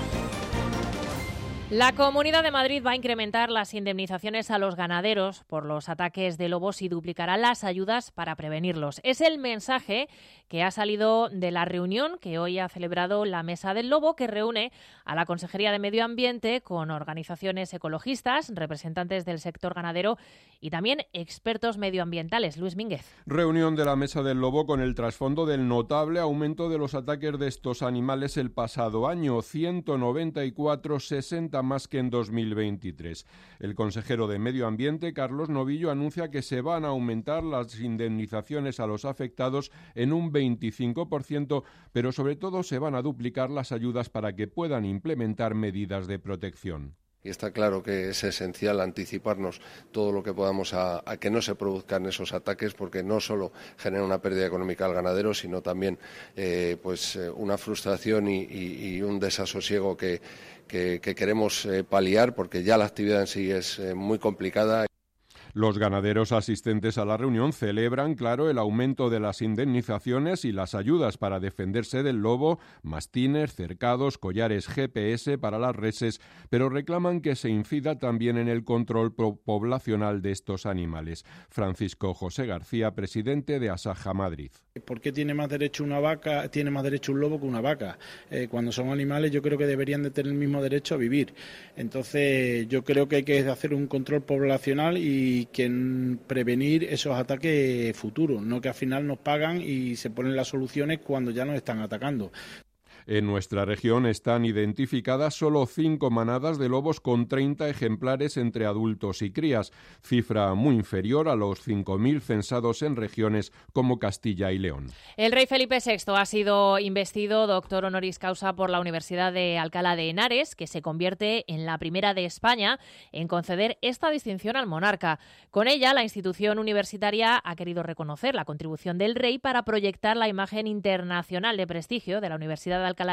La Comunidad de Madrid va a incrementar las indemnizaciones a los ganaderos por los ataques de lobos y duplicará las ayudas para prevenirlos. Es el mensaje que ha salido de la reunión que hoy ha celebrado la Mesa del Lobo, que reúne a la Consejería de Medio Ambiente con organizaciones ecologistas, representantes del sector ganadero y también expertos medioambientales. Luis Mínguez. Reunión de la Mesa del Lobo con el trasfondo del notable aumento de los ataques de estos animales el pasado año, ciento noventa y cuatro, sesenta más que en dos mil veintitrés. El consejero de Medio Ambiente, Carlos Novillo, anuncia que se van a aumentar las indemnizaciones a los afectados en un veinticinco por ciento, pero sobre todo se van a duplicar las ayudas para que puedan implementar medidas de protección. Y está claro que es esencial anticiparnos todo lo que podamos a, a que no se produzcan esos ataques, porque no solo genera una pérdida económica al ganadero, sino también eh, pues eh, una frustración y, y, y un desasosiego que, que, que queremos eh, paliar, porque ya la actividad en sí es eh, muy complicada. Los ganaderos asistentes a la reunión celebran, claro, el aumento de las indemnizaciones y las ayudas para defenderse del lobo, mastines, cercados, collares G P S para las reses, pero reclaman que se incida también en el control poblacional de estos animales. Francisco José García, presidente de Asaja Madrid. ¿Por qué tiene más derecho una vaca, tiene más derecho un lobo que una vaca? Eh, cuando son animales yo creo que deberían de tener el mismo derecho a vivir. Entonces yo creo que hay que hacer un control poblacional y que prevenir esos ataques futuros, no que al final nos pagan y se ponen las soluciones cuando ya nos están atacando. En nuestra región están identificadas solo cinco manadas de lobos con treinta ejemplares entre adultos y crías, cifra muy inferior a los cinco mil censados en regiones como Castilla y León. El rey Felipe sexto ha sido investido doctor honoris causa por la Universidad de Alcalá de Henares, que se convierte en la primera de España en conceder esta distinción al monarca. Con ella, la institución universitaria ha querido reconocer la contribución del rey para proyectar la imagen internacional de prestigio de la Universidad de Alcalá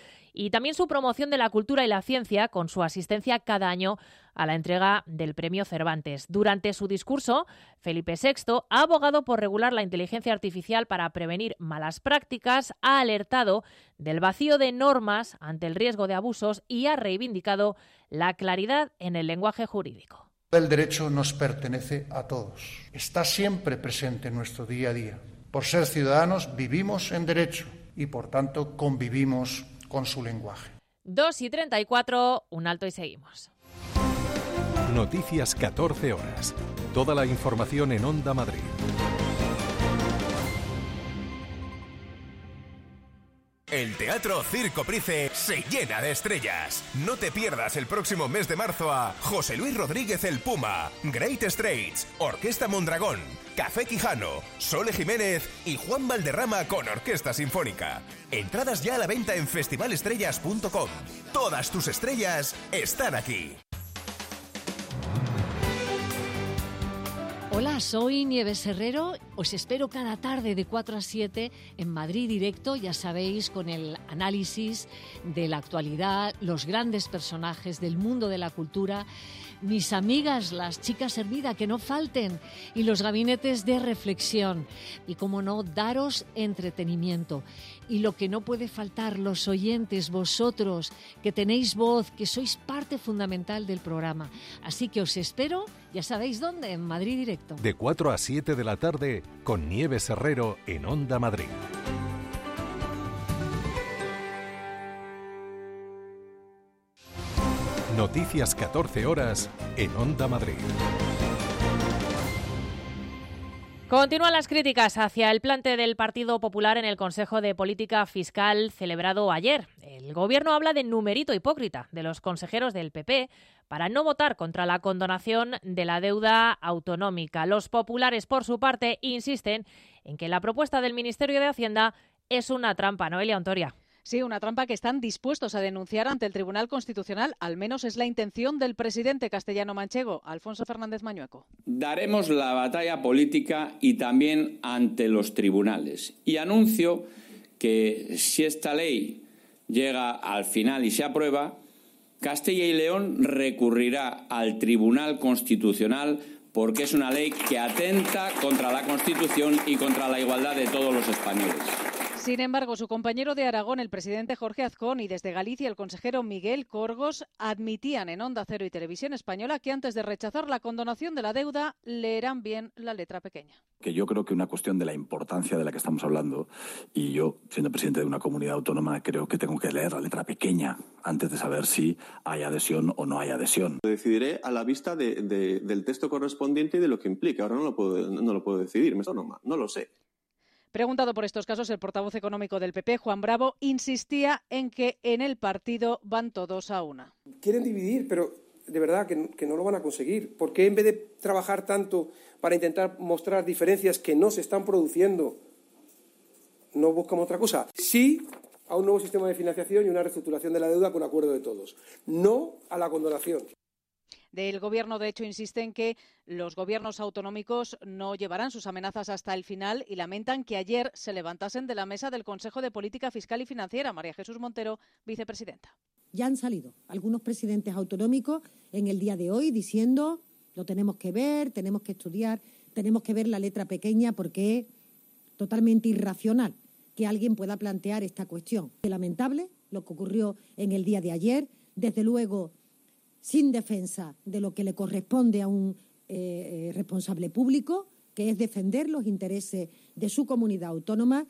y también su promoción de la cultura y la ciencia con su asistencia cada año a la entrega del Premio Cervantes. Durante su discurso, Felipe sexto ha abogado por regular la inteligencia artificial para prevenir malas prácticas, ha alertado del vacío de normas ante el riesgo de abusos y ha reivindicado la claridad en el lenguaje jurídico. El derecho nos pertenece a todos. Está siempre presente en nuestro día a día. Por ser ciudadanos vivimos en derecho y, por tanto, convivimos con su lenguaje. dos y treinta y cuatro, un alto y seguimos. Noticias catorce horas. Toda la información en Onda Madrid. El Teatro Circo Price se llena de estrellas. No te pierdas el próximo mes de marzo a José Luis Rodríguez el Puma, Great Straits, Orquesta Mondragón, Café Quijano, Sole Jiménez y Juan Valderrama con Orquesta Sinfónica. Entradas ya a la venta en festival estrellas punto com. Todas tus estrellas están aquí. Hola, soy Nieves Herrero. Os espero cada tarde de cuatro a siete en Madrid Directo, ya sabéis, con el análisis de la actualidad, los grandes personajes del mundo de la cultura, mis amigas, las chicas Hermida, que no falten, y los gabinetes de reflexión. Y, como no, daros entretenimiento. Y lo que no puede faltar, los oyentes, vosotros, que tenéis voz, que sois parte fundamental del programa. Así que os espero, ya sabéis dónde, en Madrid Directo. De cuatro a siete de la tarde, con Nieves Herrero en Onda Madrid. Noticias catorce horas en Onda Madrid. Continúan las críticas hacia el plante del Partido Popular en el Consejo de Política Fiscal celebrado ayer. El Gobierno habla de numerito hipócrita de los consejeros del P P para no votar contra la condonación de la deuda autonómica. Los populares, por su parte, insisten en que la propuesta del Ministerio de Hacienda es una trampa. Noelia Ontoria. Sí, una trampa que están dispuestos a denunciar ante el Tribunal Constitucional. Al menos es la intención del presidente castellano-manchego, Alfonso Fernández Mañueco. Daremos la batalla política y también ante los tribunales. Y anuncio que si esta ley llega al final y se aprueba, Castilla y León recurrirá al Tribunal Constitucional porque es una ley que atenta contra la Constitución y contra la igualdad de todos los españoles. Sin embargo, su compañero de Aragón, el presidente Jorge Azcón, y desde Galicia el consejero Miguel Corgos admitían en Onda Cero y Televisión Española que antes de rechazar la condonación de la deuda leerán bien la letra pequeña. Que yo creo que una cuestión de la importancia de la que estamos hablando, y yo, siendo presidente de una comunidad autónoma, creo que tengo que leer la letra pequeña antes de saber si hay adhesión o no hay adhesión. Decidiré a la vista de, de, del texto correspondiente y de lo que implica. Ahora no lo puedo, no lo puedo decidir, no, no lo sé. Preguntado por estos casos, el portavoz económico del P P, Juan Bravo, insistía en que en el partido van todos a una. Quieren dividir, pero de verdad que, que no lo van a conseguir. ¿Por qué en vez de trabajar tanto para intentar mostrar diferencias que no se están produciendo, no buscamos otra cosa? Sí a un nuevo sistema de financiación y una reestructuración de la deuda con acuerdo de todos. No a la condonación. Del Gobierno, de hecho, insisten que los gobiernos autonómicos no llevarán sus amenazas hasta el final y lamentan que ayer se levantasen de la mesa del Consejo de Política Fiscal y Financiera. María Jesús Montero, vicepresidenta. Ya han salido algunos presidentes autonómicos en el día de hoy diciendo lo tenemos que ver, tenemos que estudiar, tenemos que ver la letra pequeña porque es totalmente irracional que alguien pueda plantear esta cuestión. Es lamentable lo que ocurrió en el día de ayer, desde luego sin defensa de lo que le corresponde a un eh, responsable público, que es defender los intereses de su comunidad autónoma.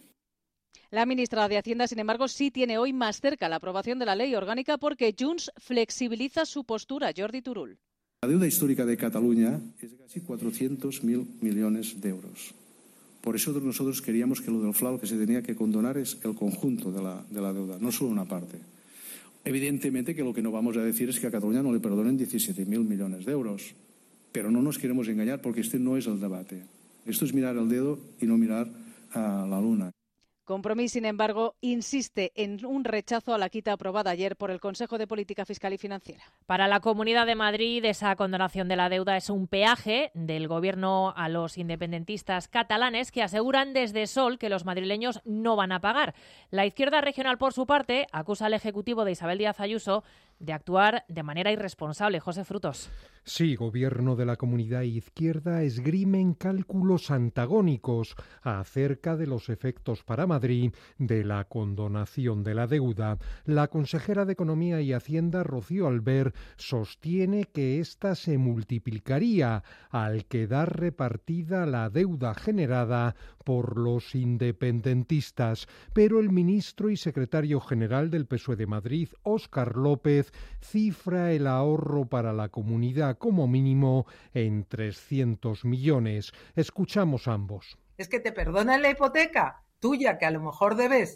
La ministra de Hacienda, sin embargo, sí tiene hoy más cerca la aprobación de la ley orgánica porque Junts flexibiliza su postura. Jordi Turull. La deuda histórica de Cataluña es de casi cuatrocientos mil millones de euros. Por eso nosotros queríamos que lo del F L A lo que se tenía que condonar es el conjunto de la, de la deuda, no solo una parte. Evidentemente que lo que no vamos a decir es que a Cataluña no le perdonen diecisiete mil millones de euros, pero no nos queremos engañar porque este no es el debate. Esto es mirar el dedo y no mirar a la luna. Compromís, sin embargo, insiste en un rechazo a la quita aprobada ayer por el Consejo de Política Fiscal y Financiera. Para la Comunidad de Madrid, esa condonación de la deuda es un peaje del Gobierno a los independentistas catalanes que aseguran desde Sol que los madrileños no van a pagar. La izquierda regional, por su parte, acusa al Ejecutivo de Isabel Díaz Ayuso de actuar de manera irresponsable. José Frutos. Sí, Gobierno de la Comunidad Izquierda esgrimen cálculos antagónicos acerca de los efectos para Madrid de la condonación de la deuda. La consejera de Economía y Hacienda, Rocío Albert, sostiene que ésta se multiplicaría al quedar repartida la deuda generada por los independentistas. Pero el ministro y secretario general del P S O E de Madrid, Óscar López, cifra el ahorro para la comunidad como mínimo en trescientos millones. Escuchamos ambos. Es que te perdonan la hipoteca tuya, que a lo mejor debes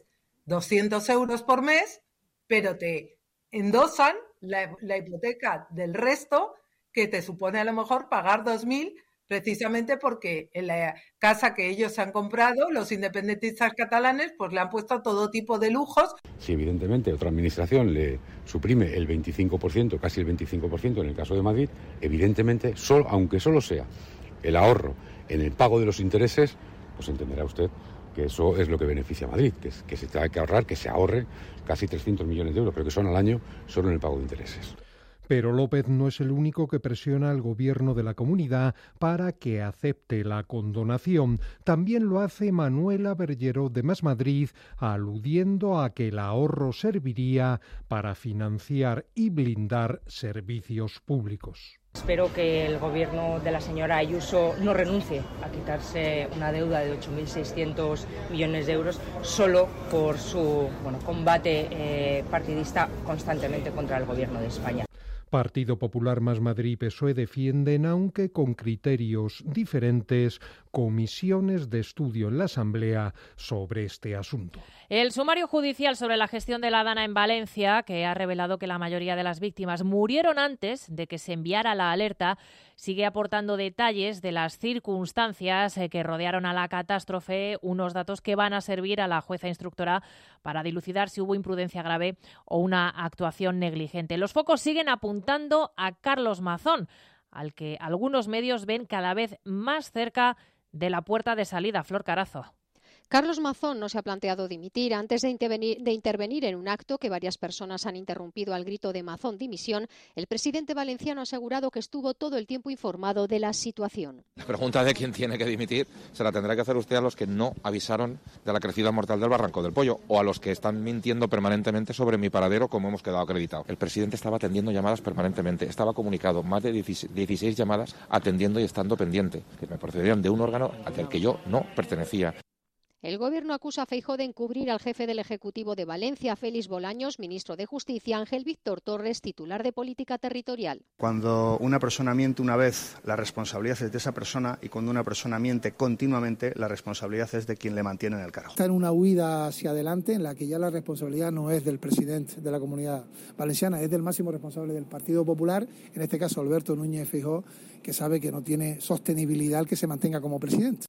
doscientos euros por mes, pero te endosan la, la hipoteca del resto, que te supone a lo mejor pagar dos mil, precisamente porque en la casa que ellos han comprado, los independentistas catalanes, pues le han puesto todo tipo de lujos. Si evidentemente otra administración le suprime el veinticinco por ciento, casi el veinticinco por ciento en el caso de Madrid, evidentemente, solo, aunque solo sea el ahorro en el pago de los intereses, pues entenderá usted que eso es lo que beneficia a Madrid, que, que se tenga que ahorrar, que se ahorre casi trescientos millones de euros, pero que son al año solo en el pago de intereses. Pero López no es el único que presiona al gobierno de la comunidad para que acepte la condonación. También lo hace Manuela Bergeró de Más Madrid, aludiendo a que el ahorro serviría para financiar y blindar servicios públicos. Espero que el gobierno de la señora Ayuso no renuncie a quitarse una deuda de ocho mil seiscientos millones de euros solo por su bueno, combate eh, partidista constantemente contra el gobierno de España. Partido Popular, Más Madrid y P S O E defienden, aunque con criterios diferentes, comisiones de estudio en la Asamblea sobre este asunto. El sumario judicial sobre la gestión de la Dana en Valencia, que ha revelado que la mayoría de las víctimas murieron antes de que se enviara la alerta, sigue aportando detalles de las circunstancias que rodearon a la catástrofe, unos datos que van a servir a la jueza instructora para dilucidar si hubo imprudencia grave o una actuación negligente. Los focos siguen apuntando a Carlos Mazón, al que algunos medios ven cada vez más cerca de la puerta de salida. Flor Carazo. Carlos Mazón no se ha planteado dimitir antes de intervenir, de intervenir en un acto que varias personas han interrumpido al grito de Mazón dimisión. El presidente valenciano ha asegurado que estuvo todo el tiempo informado de la situación. La pregunta de quién tiene que dimitir se la tendrá que hacer usted a los que no avisaron de la crecida mortal del Barranco del Pollo o a los que están mintiendo permanentemente sobre mi paradero, como hemos quedado acreditado. El presidente estaba atendiendo llamadas permanentemente, estaba comunicado más de dieciséis llamadas atendiendo y estando pendiente, que me procedían de un órgano al que yo no pertenecía. El Gobierno acusa a Feijóo de encubrir al jefe del Ejecutivo de Valencia, Félix Bolaños, ministro de Justicia, Ángel Víctor Torres, titular de Política Territorial. Cuando una persona miente una vez, la responsabilidad es de esa persona, y cuando una persona miente continuamente, la responsabilidad es de quien le mantiene en el cargo. Está en una huida hacia adelante en la que ya la responsabilidad no es del presidente de la Comunidad Valenciana, es del máximo responsable del Partido Popular, en este caso Alberto Núñez Feijóo, que sabe que no tiene sostenibilidad el que se mantenga como presidente.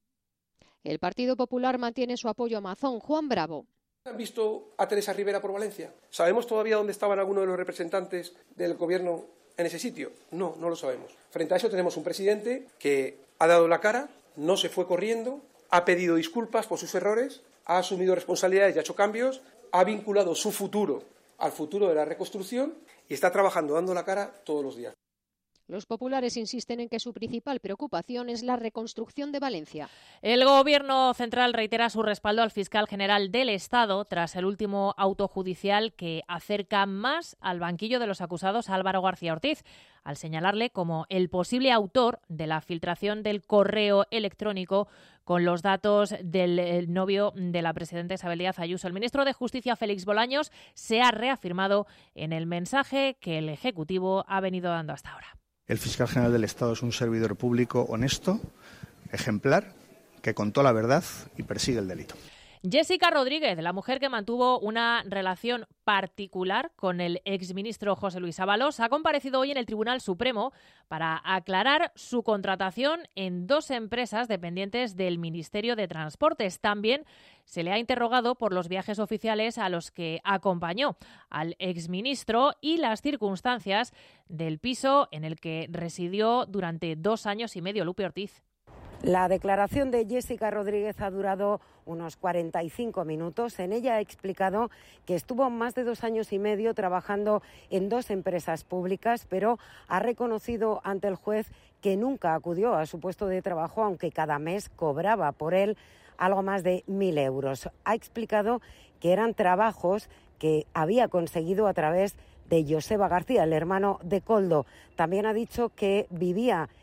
El Partido Popular mantiene su apoyo a Mazón. Juan Bravo. ¿Han visto a Teresa Rivera por Valencia? ¿Sabemos todavía dónde estaban algunos de los representantes del gobierno en ese sitio? No, no lo sabemos. Frente a eso tenemos un presidente que ha dado la cara, no se fue corriendo, ha pedido disculpas por sus errores, ha asumido responsabilidades y ha hecho cambios, ha vinculado su futuro al futuro de la reconstrucción y está trabajando dando la cara todos los días. Los populares insisten en que su principal preocupación es la reconstrucción de Valencia. El Gobierno central reitera su respaldo al fiscal general del Estado tras el último auto judicial que acerca más al banquillo de los acusados a Álvaro García Ortiz, al señalarle como el posible autor de la filtración del correo electrónico con los datos del novio de la presidenta Isabel Díaz Ayuso. El ministro de Justicia, Félix Bolaños, se ha reafirmado en el mensaje que el Ejecutivo ha venido dando hasta ahora. El fiscal general del Estado es un servidor público honesto, ejemplar, que contó la verdad y persigue el delito. Jessica Rodríguez, la mujer que mantuvo una relación particular con el exministro José Luis Ábalos, ha comparecido hoy en el Tribunal Supremo para aclarar su contratación en dos empresas dependientes del Ministerio de Transportes. También se le ha interrogado por los viajes oficiales a los que acompañó al exministro y las circunstancias del piso en el que residió durante dos años y medio Lupe Ortiz. La declaración de Jessica Rodríguez ha durado unos cuarenta y cinco minutos. En ella ha explicado que estuvo más de dos años y medio trabajando en dos empresas públicas, pero ha reconocido ante el juez que nunca acudió a su puesto de trabajo, aunque cada mes cobraba por él algo más de mil euros. Ha explicado que eran trabajos que había conseguido a través de Joseba García, el hermano de Koldo. También ha dicho que vivía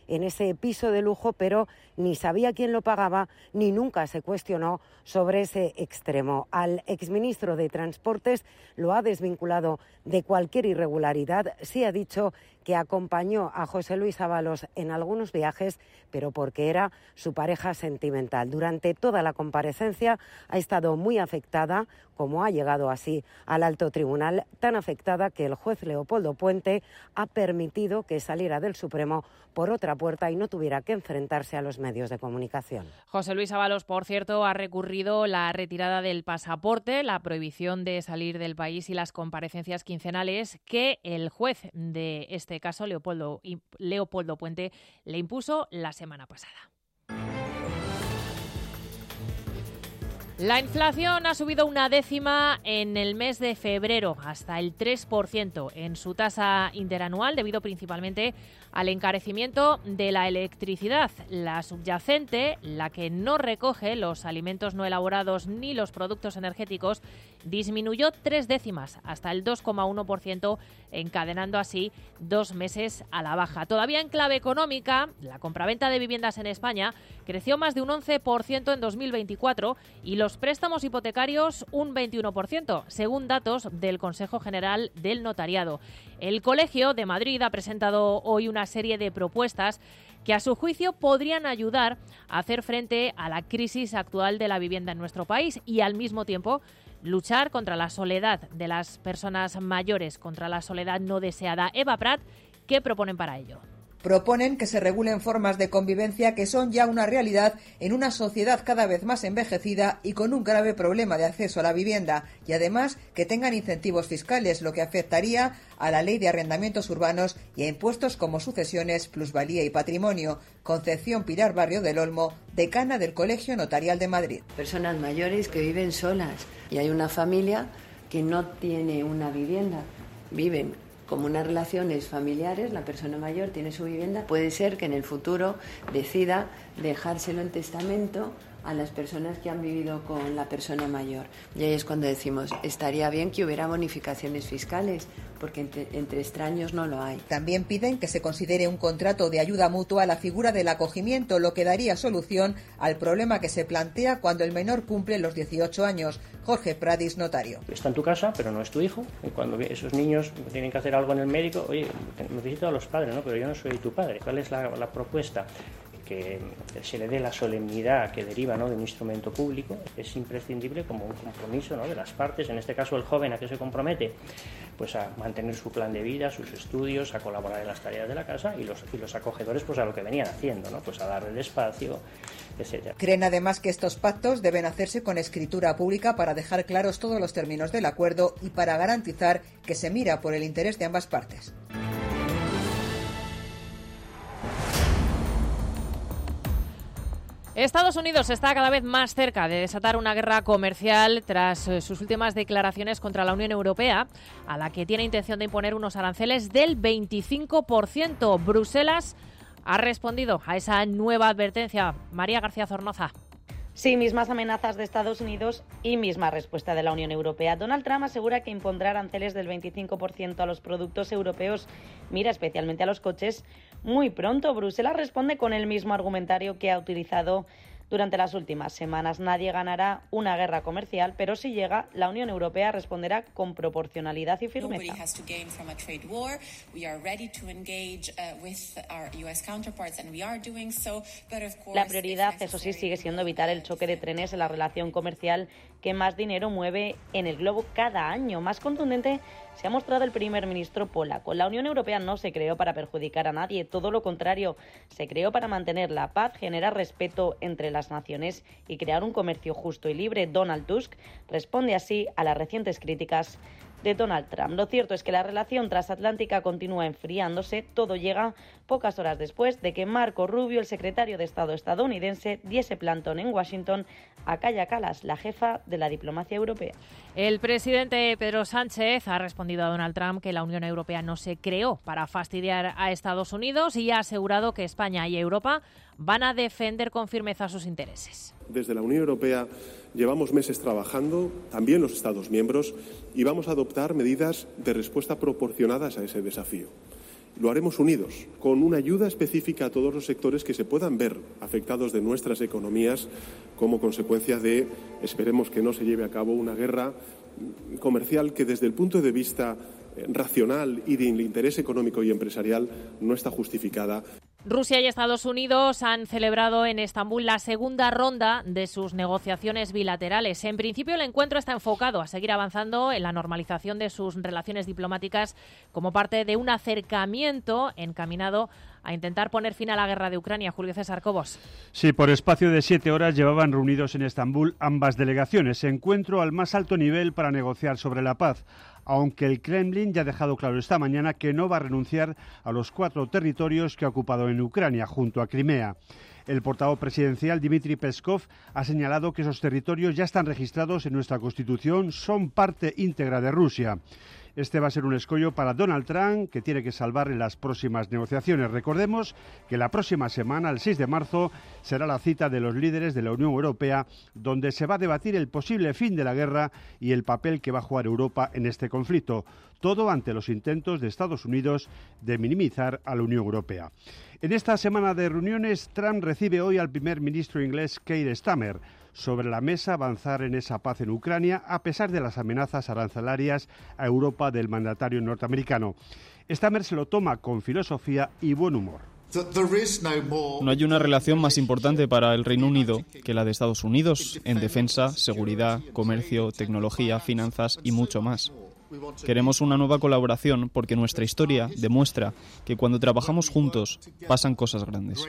en ese piso de lujo, pero ni sabía quién lo pagaba ni nunca se cuestionó sobre ese extremo. Al exministro de Transportes lo ha desvinculado de cualquier irregularidad. Sí ha dicho que acompañó a José Luis Ábalos en algunos viajes, pero porque era su pareja sentimental. Durante toda la comparecencia ha estado muy afectada, como ha llegado así al alto tribunal, tan afectada que el juez Leopoldo Puente ha permitido que saliera del Supremo por otra puerta y no tuviera que enfrentarse a los medios de comunicación. José Luis Ábalos, por cierto, ha recurrido la retirada del pasaporte, la prohibición de salir del país y las comparecencias quincenales que el juez de este caso, Leopoldo, Leopoldo Puente, le impuso la semana pasada. La inflación ha subido una décima en el mes de febrero, hasta el tres por ciento en su tasa interanual, debido principalmente al encarecimiento de la electricidad. La subyacente, la que no recoge los alimentos no elaborados ni los productos energéticos, disminuyó tres décimas, hasta el dos coma uno por ciento, encadenando así dos meses a la baja. Todavía en clave económica, la compraventa de viviendas en España creció más de un once por ciento en dos mil veinticuatro y los préstamos hipotecarios un veintiuno por ciento, según datos del Consejo General del Notariado. El Colegio de Madrid ha presentado hoy una serie de propuestas que a su juicio podrían ayudar a hacer frente a la crisis actual de la vivienda en nuestro país y al mismo tiempo luchar contra la soledad de las personas mayores, contra la soledad no deseada. Eva Prat, ¿qué proponen para ello? Proponen que se regulen formas de convivencia que son ya una realidad en una sociedad cada vez más envejecida y con un grave problema de acceso a la vivienda, y además que tengan incentivos fiscales, lo que afectaría a la ley de arrendamientos urbanos y a impuestos como sucesiones, plusvalía y patrimonio. Concepción Pilar Barrio del Olmo, decana del Colegio Notarial de Madrid. Personas mayores que viven solas y hay una familia que no tiene una vivienda, viven como unas relaciones familiares, la persona mayor tiene su vivienda, puede ser que en el futuro decida dejárselo en testamento a las personas que han vivido con la persona mayor. Y ahí es cuando decimos, estaría bien que hubiera bonificaciones fiscales, porque entre, entre extraños no lo hay. También piden que se considere un contrato de ayuda mutua la figura del acogimiento, lo que daría solución al problema que se plantea cuando el menor cumple los dieciocho años. Jorge Pradis, notario. Está en tu casa, pero no es tu hijo, y cuando esos niños tienen que hacer algo en el médico, oye, necesito a los padres, ¿no? Pero yo no soy tu padre. ¿Cuál es la, la propuesta? Que se le dé la solemnidad que deriva, ¿no?, de un instrumento público. Es imprescindible como un compromiso, ¿no?, de las partes, en este caso el joven a que se compromete pues a mantener su plan de vida, sus estudios, a colaborar en las tareas de la casa, y los, y los acogedores pues a lo que venían haciendo, ¿no?, pues a darle el espacio, etcétera. Creen además que estos pactos deben hacerse con escritura pública para dejar claros todos los términos del acuerdo y para garantizar que se mira por el interés de ambas partes. Estados Unidos está cada vez más cerca de desatar una guerra comercial tras eh, sus últimas declaraciones contra la Unión Europea, a la que tiene intención de imponer unos aranceles del veinticinco por ciento. Bruselas ha respondido a esa nueva advertencia. María García Zornoza. Sí, mismas amenazas de Estados Unidos y misma respuesta de la Unión Europea. Donald Trump asegura que impondrá aranceles del veinticinco por ciento a los productos europeos, mira especialmente a los coches, muy pronto. Bruselas responde con el mismo argumentario que ha utilizado durante las últimas semanas. Nadie ganará una guerra comercial, pero si llega, la Unión Europea responderá con proporcionalidad y firmeza. La prioridad, eso sí, sigue siendo evitar el choque de trenes en la relación comercial que más dinero mueve en el globo cada año. Más contundente se ha mostrado el primer ministro polaco. La Unión Europea no se creó para perjudicar a nadie, todo lo contrario, se creó para mantener la paz, generar respeto entre las naciones y crear un comercio justo y libre. Donald Tusk responde así a las recientes críticas de Donald Trump. Lo cierto es que la relación transatlántica continúa enfriándose. Todo llega pocas horas después de que Marco Rubio, el secretario de Estado estadounidense, diese plantón en Washington a Kaja Kallas, la jefa de la diplomacia europea. El presidente Pedro Sánchez ha respondido a Donald Trump que la Unión Europea no se creó para fastidiar a Estados Unidos y ha asegurado que España y Europa van a defender con firmeza sus intereses. Desde la Unión Europea llevamos meses trabajando, también los Estados miembros, y vamos a adoptar medidas de respuesta proporcionadas a ese desafío. Lo haremos unidos, con una ayuda específica a todos los sectores que se puedan ver afectados de nuestras economías como consecuencia de, esperemos que no se lleve a cabo, una guerra comercial que desde el punto de vista racional y de interés económico y empresarial no está justificada. Rusia y Estados Unidos han celebrado en Estambul la segunda ronda de sus negociaciones bilaterales. En principio, el encuentro está enfocado a seguir avanzando en la normalización de sus relaciones diplomáticas como parte de un acercamiento encaminado a intentar poner fin a la guerra de Ucrania. Julio César Cobos. Sí, por espacio de siete horas llevaban reunidos en Estambul ambas delegaciones. Encuentro al más alto nivel para negociar sobre la paz, aunque el Kremlin ya ha dejado claro esta mañana que no va a renunciar a los cuatro territorios que ha ocupado en Ucrania, junto a Crimea. El portavoz presidencial, Dmitry Peskov, ha señalado que esos territorios ya están registrados en nuestra Constitución, son parte íntegra de Rusia. Este va a ser un escollo para Donald Trump, que tiene que salvar en las próximas negociaciones. Recordemos que la próxima semana, el seis de marzo, será la cita de los líderes de la Unión Europea, donde se va a debatir el posible fin de la guerra y el papel que va a jugar Europa en este conflicto. Todo ante los intentos de Estados Unidos de minimizar a la Unión Europea. En esta semana de reuniones, Trump recibe hoy al primer ministro inglés Keir Starmer. Sobre la mesa avanzar en esa paz en Ucrania, a pesar de las amenazas arancelarias a Europa del mandatario norteamericano. Starmer se lo toma con filosofía y buen humor. No hay una relación más importante para el Reino Unido que la de Estados Unidos en defensa, seguridad, comercio, tecnología, finanzas y mucho más. Queremos una nueva colaboración porque nuestra historia demuestra que cuando trabajamos juntos pasan cosas grandes.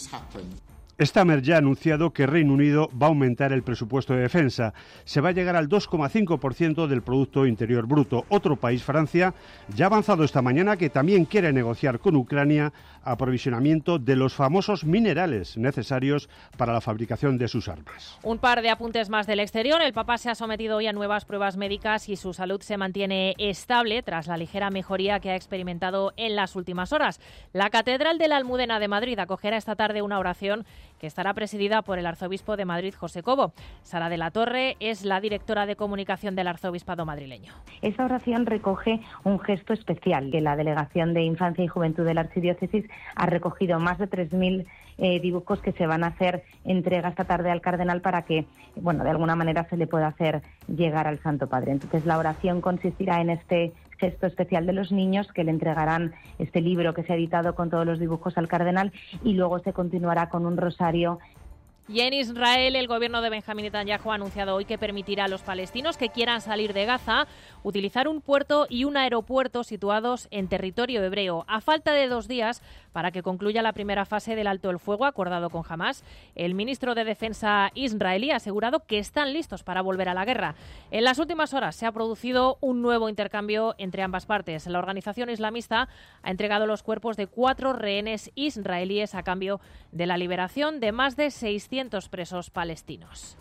Starmer ya ha anunciado que Reino Unido va a aumentar el presupuesto de defensa. Se va a llegar al dos coma cinco por ciento del Producto Interior Bruto. Otro país, Francia, ya ha avanzado esta mañana que también quiere negociar con Ucrania aprovisionamiento de los famosos minerales necesarios para la fabricación de sus armas. Un par de apuntes más del exterior. El Papa se ha sometido hoy a nuevas pruebas médicas y su salud se mantiene estable tras la ligera mejoría que ha experimentado en las últimas horas. La Catedral de la Almudena de Madrid acogerá esta tarde una oración que estará presidida por el arzobispo de Madrid, José Cobo. Sara de la Torre es la directora de comunicación del arzobispado madrileño. Esta oración recoge un gesto especial que la Delegación de Infancia y Juventud de la Archidiócesis ha recogido más de tres mil eh, dibujos que se van a hacer entrega esta tarde al cardenal para que, bueno, de alguna manera se le pueda hacer llegar al Santo Padre. Entonces la oración consistirá en este gesto especial de los niños, que le entregarán este libro que se ha editado con todos los dibujos al cardenal, y luego se continuará con un rosario. Y en Israel, el gobierno de Benjamín Netanyahu ha anunciado hoy que permitirá a los palestinos que quieran salir de Gaza utilizar un puerto y un aeropuerto situados en territorio hebreo. A falta de dos días para que concluya la primera fase del alto el fuego acordado con Hamás, el ministro de Defensa israelí ha asegurado que están listos para volver a la guerra. En las últimas horas se ha producido un nuevo intercambio entre ambas partes. La organización islamista ha entregado los cuerpos de cuatro rehenes israelíes a cambio de la liberación de más de seiscientos presos palestinos.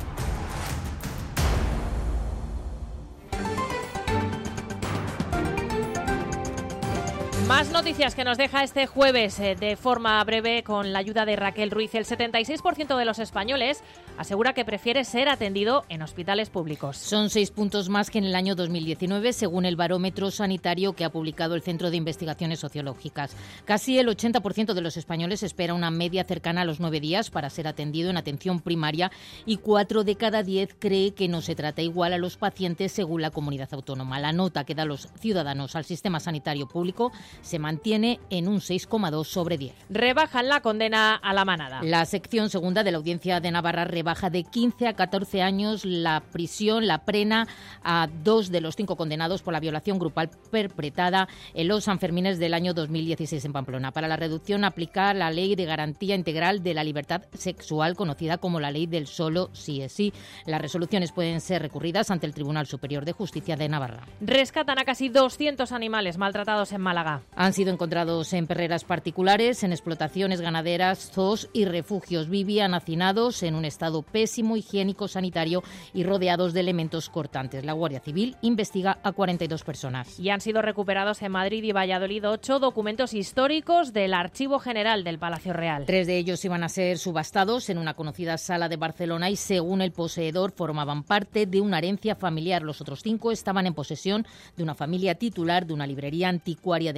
Más noticias que nos deja este jueves eh, de forma breve con la ayuda de Raquel Ruiz. El setenta y seis por ciento de los españoles asegura que prefiere ser atendido en hospitales públicos. Son seis puntos más que en el año dos mil diecinueve, según el barómetro sanitario que ha publicado el Centro de Investigaciones Sociológicas. Casi el ochenta por ciento de los españoles espera una media cercana a los nueve días para ser atendido en atención primaria y cuatro de cada diez cree que no se trata igual a los pacientes según la comunidad autónoma. La nota que dan los ciudadanos al sistema sanitario público se mantiene en un seis coma dos sobre diez. Rebajan la condena a la manada. La sección segunda de la Audiencia de Navarra rebaja de quince a catorce años la prisión, la pena a dos de los cinco condenados por la violación grupal perpetrada en los Sanfermines del año dos mil dieciséis en Pamplona. Para la reducción aplica la Ley de Garantía Integral de la Libertad Sexual, conocida como la Ley del Solo Sí es Sí. Las resoluciones pueden ser recurridas ante el Tribunal Superior de Justicia de Navarra. Rescatan a casi doscientos animales maltratados en Málaga. Han sido encontrados en perreras particulares, en explotaciones ganaderas, zoos y refugios. Vivían hacinados en un estado pésimo higiénico-sanitario y rodeados de elementos cortantes. La Guardia Civil investiga a cuarenta y dos personas. Y han sido recuperados en Madrid y Valladolid ocho documentos históricos del Archivo General del Palacio Real. Tres de ellos iban a ser subastados en una conocida sala de Barcelona y, según el poseedor, formaban parte de una herencia familiar. Los otros cinco estaban en posesión de una familia titular de una librería anticuaria de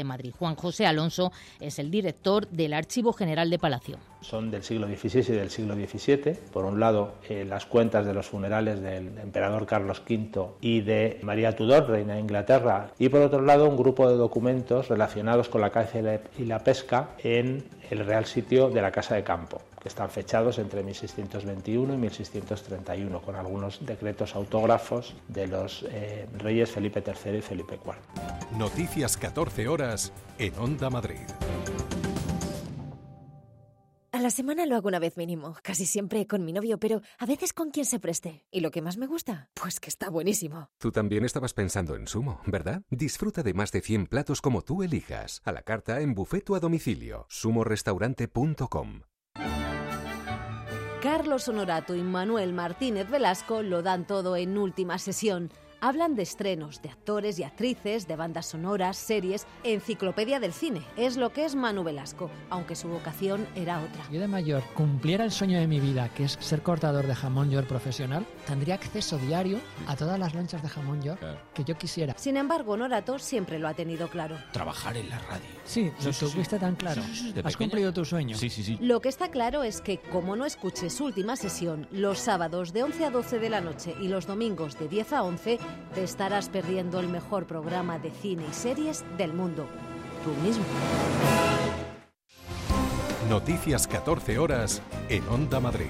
Madrid. Juan José Alonso es el director del Archivo General de Palacio. Son del siglo dieciséis y del siglo diecisiete. Por un lado, eh, las cuentas de los funerales del emperador Carlos quinto y de María Tudor, reina de Inglaterra, y por otro lado, un grupo de documentos relacionados con la caza y la pesca en el Real Sitio de la Casa de Campo, que están fechados entre mil seiscientos veintiuno y mil seiscientos treinta y uno, con algunos decretos autógrafos de los eh, reyes Felipe tercero y Felipe cuarto. Noticias catorce horas en Onda Madrid. A la semana lo hago una vez mínimo, casi siempre con mi novio, pero a veces con quien se preste. ¿Y lo que más me gusta? Pues que está buenísimo. Tú también estabas pensando en Sumo, ¿verdad? Disfruta de más de cien platos como tú elijas, a la carta, en buffet o a domicilio. sumo restaurante punto com. Carlos Honorato y Manuel Martínez Velasco lo dan todo en Última Sesión. Hablan de estrenos, de actores y actrices, de bandas sonoras, series, enciclopedia del cine. Es lo que es Manu Velasco, aunque su vocación era otra. Yo de mayor cumpliera el sueño de mi vida, que es ser cortador de jamón york profesional, tendría acceso diario a todas las lonchas de jamón york claro. que yo quisiera. Sin embargo, Honorato siempre lo ha tenido claro. Trabajar en la radio. Sí, sí lo sí, tuviste sí. tan claro. Sí, sí, sí, Has pequeña. cumplido tu sueño. Sí, sí, sí. Lo que está claro es que, como no escuches Última Sesión, los sábados de once a doce de la noche y los domingos de diez a once, te estarás perdiendo el mejor programa de cine y series del mundo. Tú mismo. Noticias catorce horas en Onda Madrid.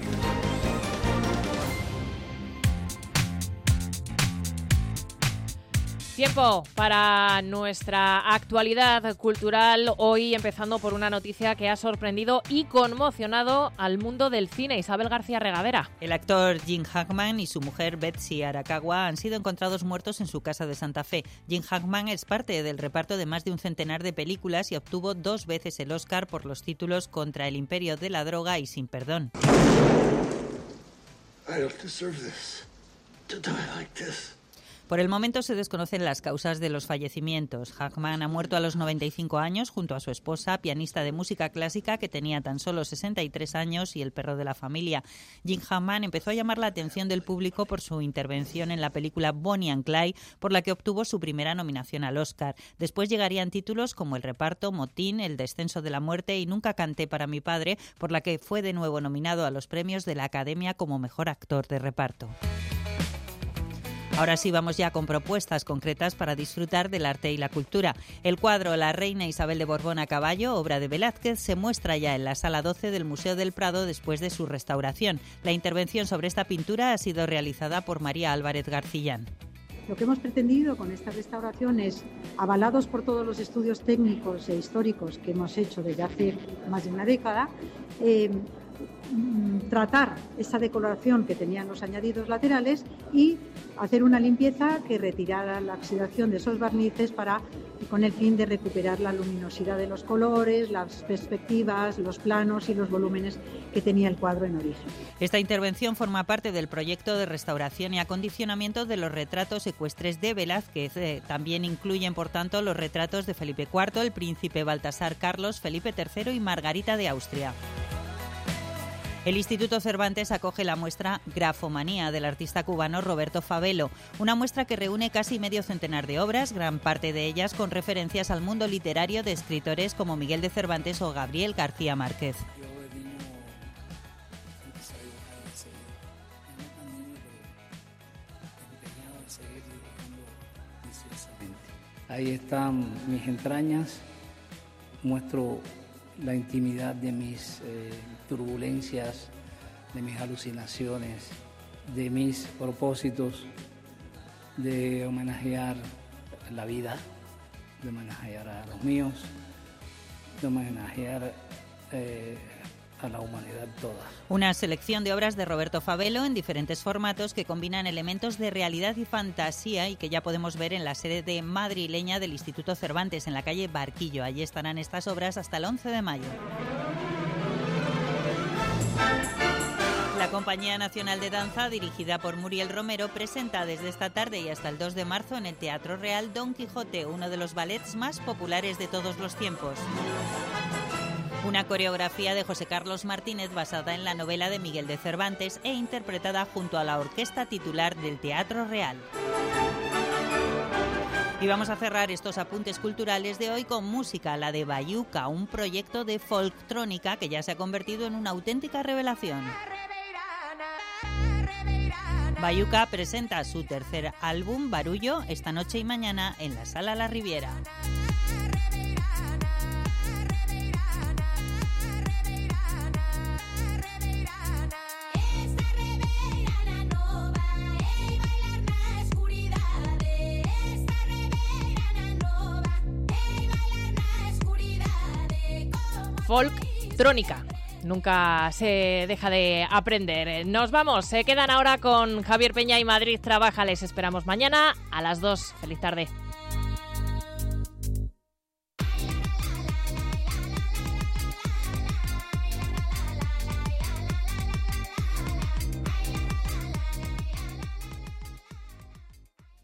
Tiempo para nuestra actualidad cultural, hoy empezando por una noticia que ha sorprendido y conmocionado al mundo del cine. Isabel García Regadera. El actor Jim Hackman y su mujer Betsy Arakawa han sido encontrados muertos en su casa de Santa Fe. Jim Hackman es parte del reparto de más de un centenar de películas y obtuvo dos veces el Oscar por los títulos Contra el imperio de la droga y Sin perdón. I don't deserve this. To die like this. Por el momento se desconocen las causas de los fallecimientos. Hackman ha muerto a los noventa y cinco años junto a su esposa, pianista de música clásica que tenía tan solo sesenta y tres años, y el perro de la familia. Jim Hackman empezó a llamar la atención del público por su intervención en la película Bonnie and Clyde, por la que obtuvo su primera nominación al Oscar. Después llegarían títulos como El reparto, Motín, El descenso de la muerte y Nunca canté para mi padre, por la que fue de nuevo nominado a los premios de la Academia como mejor actor de reparto. Ahora sí, vamos ya con propuestas concretas para disfrutar del arte y la cultura. El cuadro La reina Isabel de Borbón a caballo, obra de Velázquez, se muestra ya en la Sala doce del Museo del Prado después de su restauración. La intervención sobre esta pintura ha sido realizada por María Álvarez Garcillán. Lo que hemos pretendido con esta restauración es, avalados por todos los estudios técnicos e históricos que hemos hecho desde hace más de una década, eh, tratar esa decoloración que tenían los añadidos laterales y hacer una limpieza que retirara la oxidación de esos barnices para, con el fin de recuperar la luminosidad de los colores, las perspectivas, los planos y los volúmenes que tenía el cuadro en origen. Esta intervención forma parte del proyecto de restauración y acondicionamiento de los retratos ecuestres de Velázquez. Eh, también incluyen, por tanto, los retratos de Felipe cuarto, el príncipe Baltasar Carlos, Felipe tercero y Margarita de Austria. El Instituto Cervantes acoge la muestra Grafomanía del artista cubano Roberto Favelo, una muestra que reúne casi medio centenar de obras, gran parte de ellas con referencias al mundo literario de escritores como Miguel de Cervantes o Gabriel García Márquez. Ahí están mis entrañas, muestro la intimidad de mis eh, turbulencias, de mis alucinaciones, de mis propósitos de homenajear la vida, de homenajear a los míos, de homenajear eh, a la humanidad toda. Una selección de obras de Roberto Favelo en diferentes formatos que combinan elementos de realidad y fantasía y que ya podemos ver en la sede de madrileña del Instituto Cervantes, en la calle Barquillo. Allí estarán estas obras hasta el once de mayo. La Compañía Nacional de Danza, dirigida por Muriel Romero, presenta desde esta tarde y hasta el dos de marzo en el Teatro Real Don Quijote, uno de los ballets más populares de todos los tiempos. Una coreografía de José Carlos Martínez basada en la novela de Miguel de Cervantes e interpretada junto a la orquesta titular del Teatro Real. Y vamos a cerrar estos apuntes culturales de hoy con música, la de Bayuca, un proyecto de folktrónica que ya se ha convertido en una auténtica revelación. Bayuca presenta su tercer álbum, Barullo, esta noche y mañana en la Sala La Riviera. Folktrónica. Nunca se deja de aprender. Nos vamos. Se quedan ahora con Javier Peña y Madrid Trabaja. Les esperamos mañana a las dos. Feliz tarde.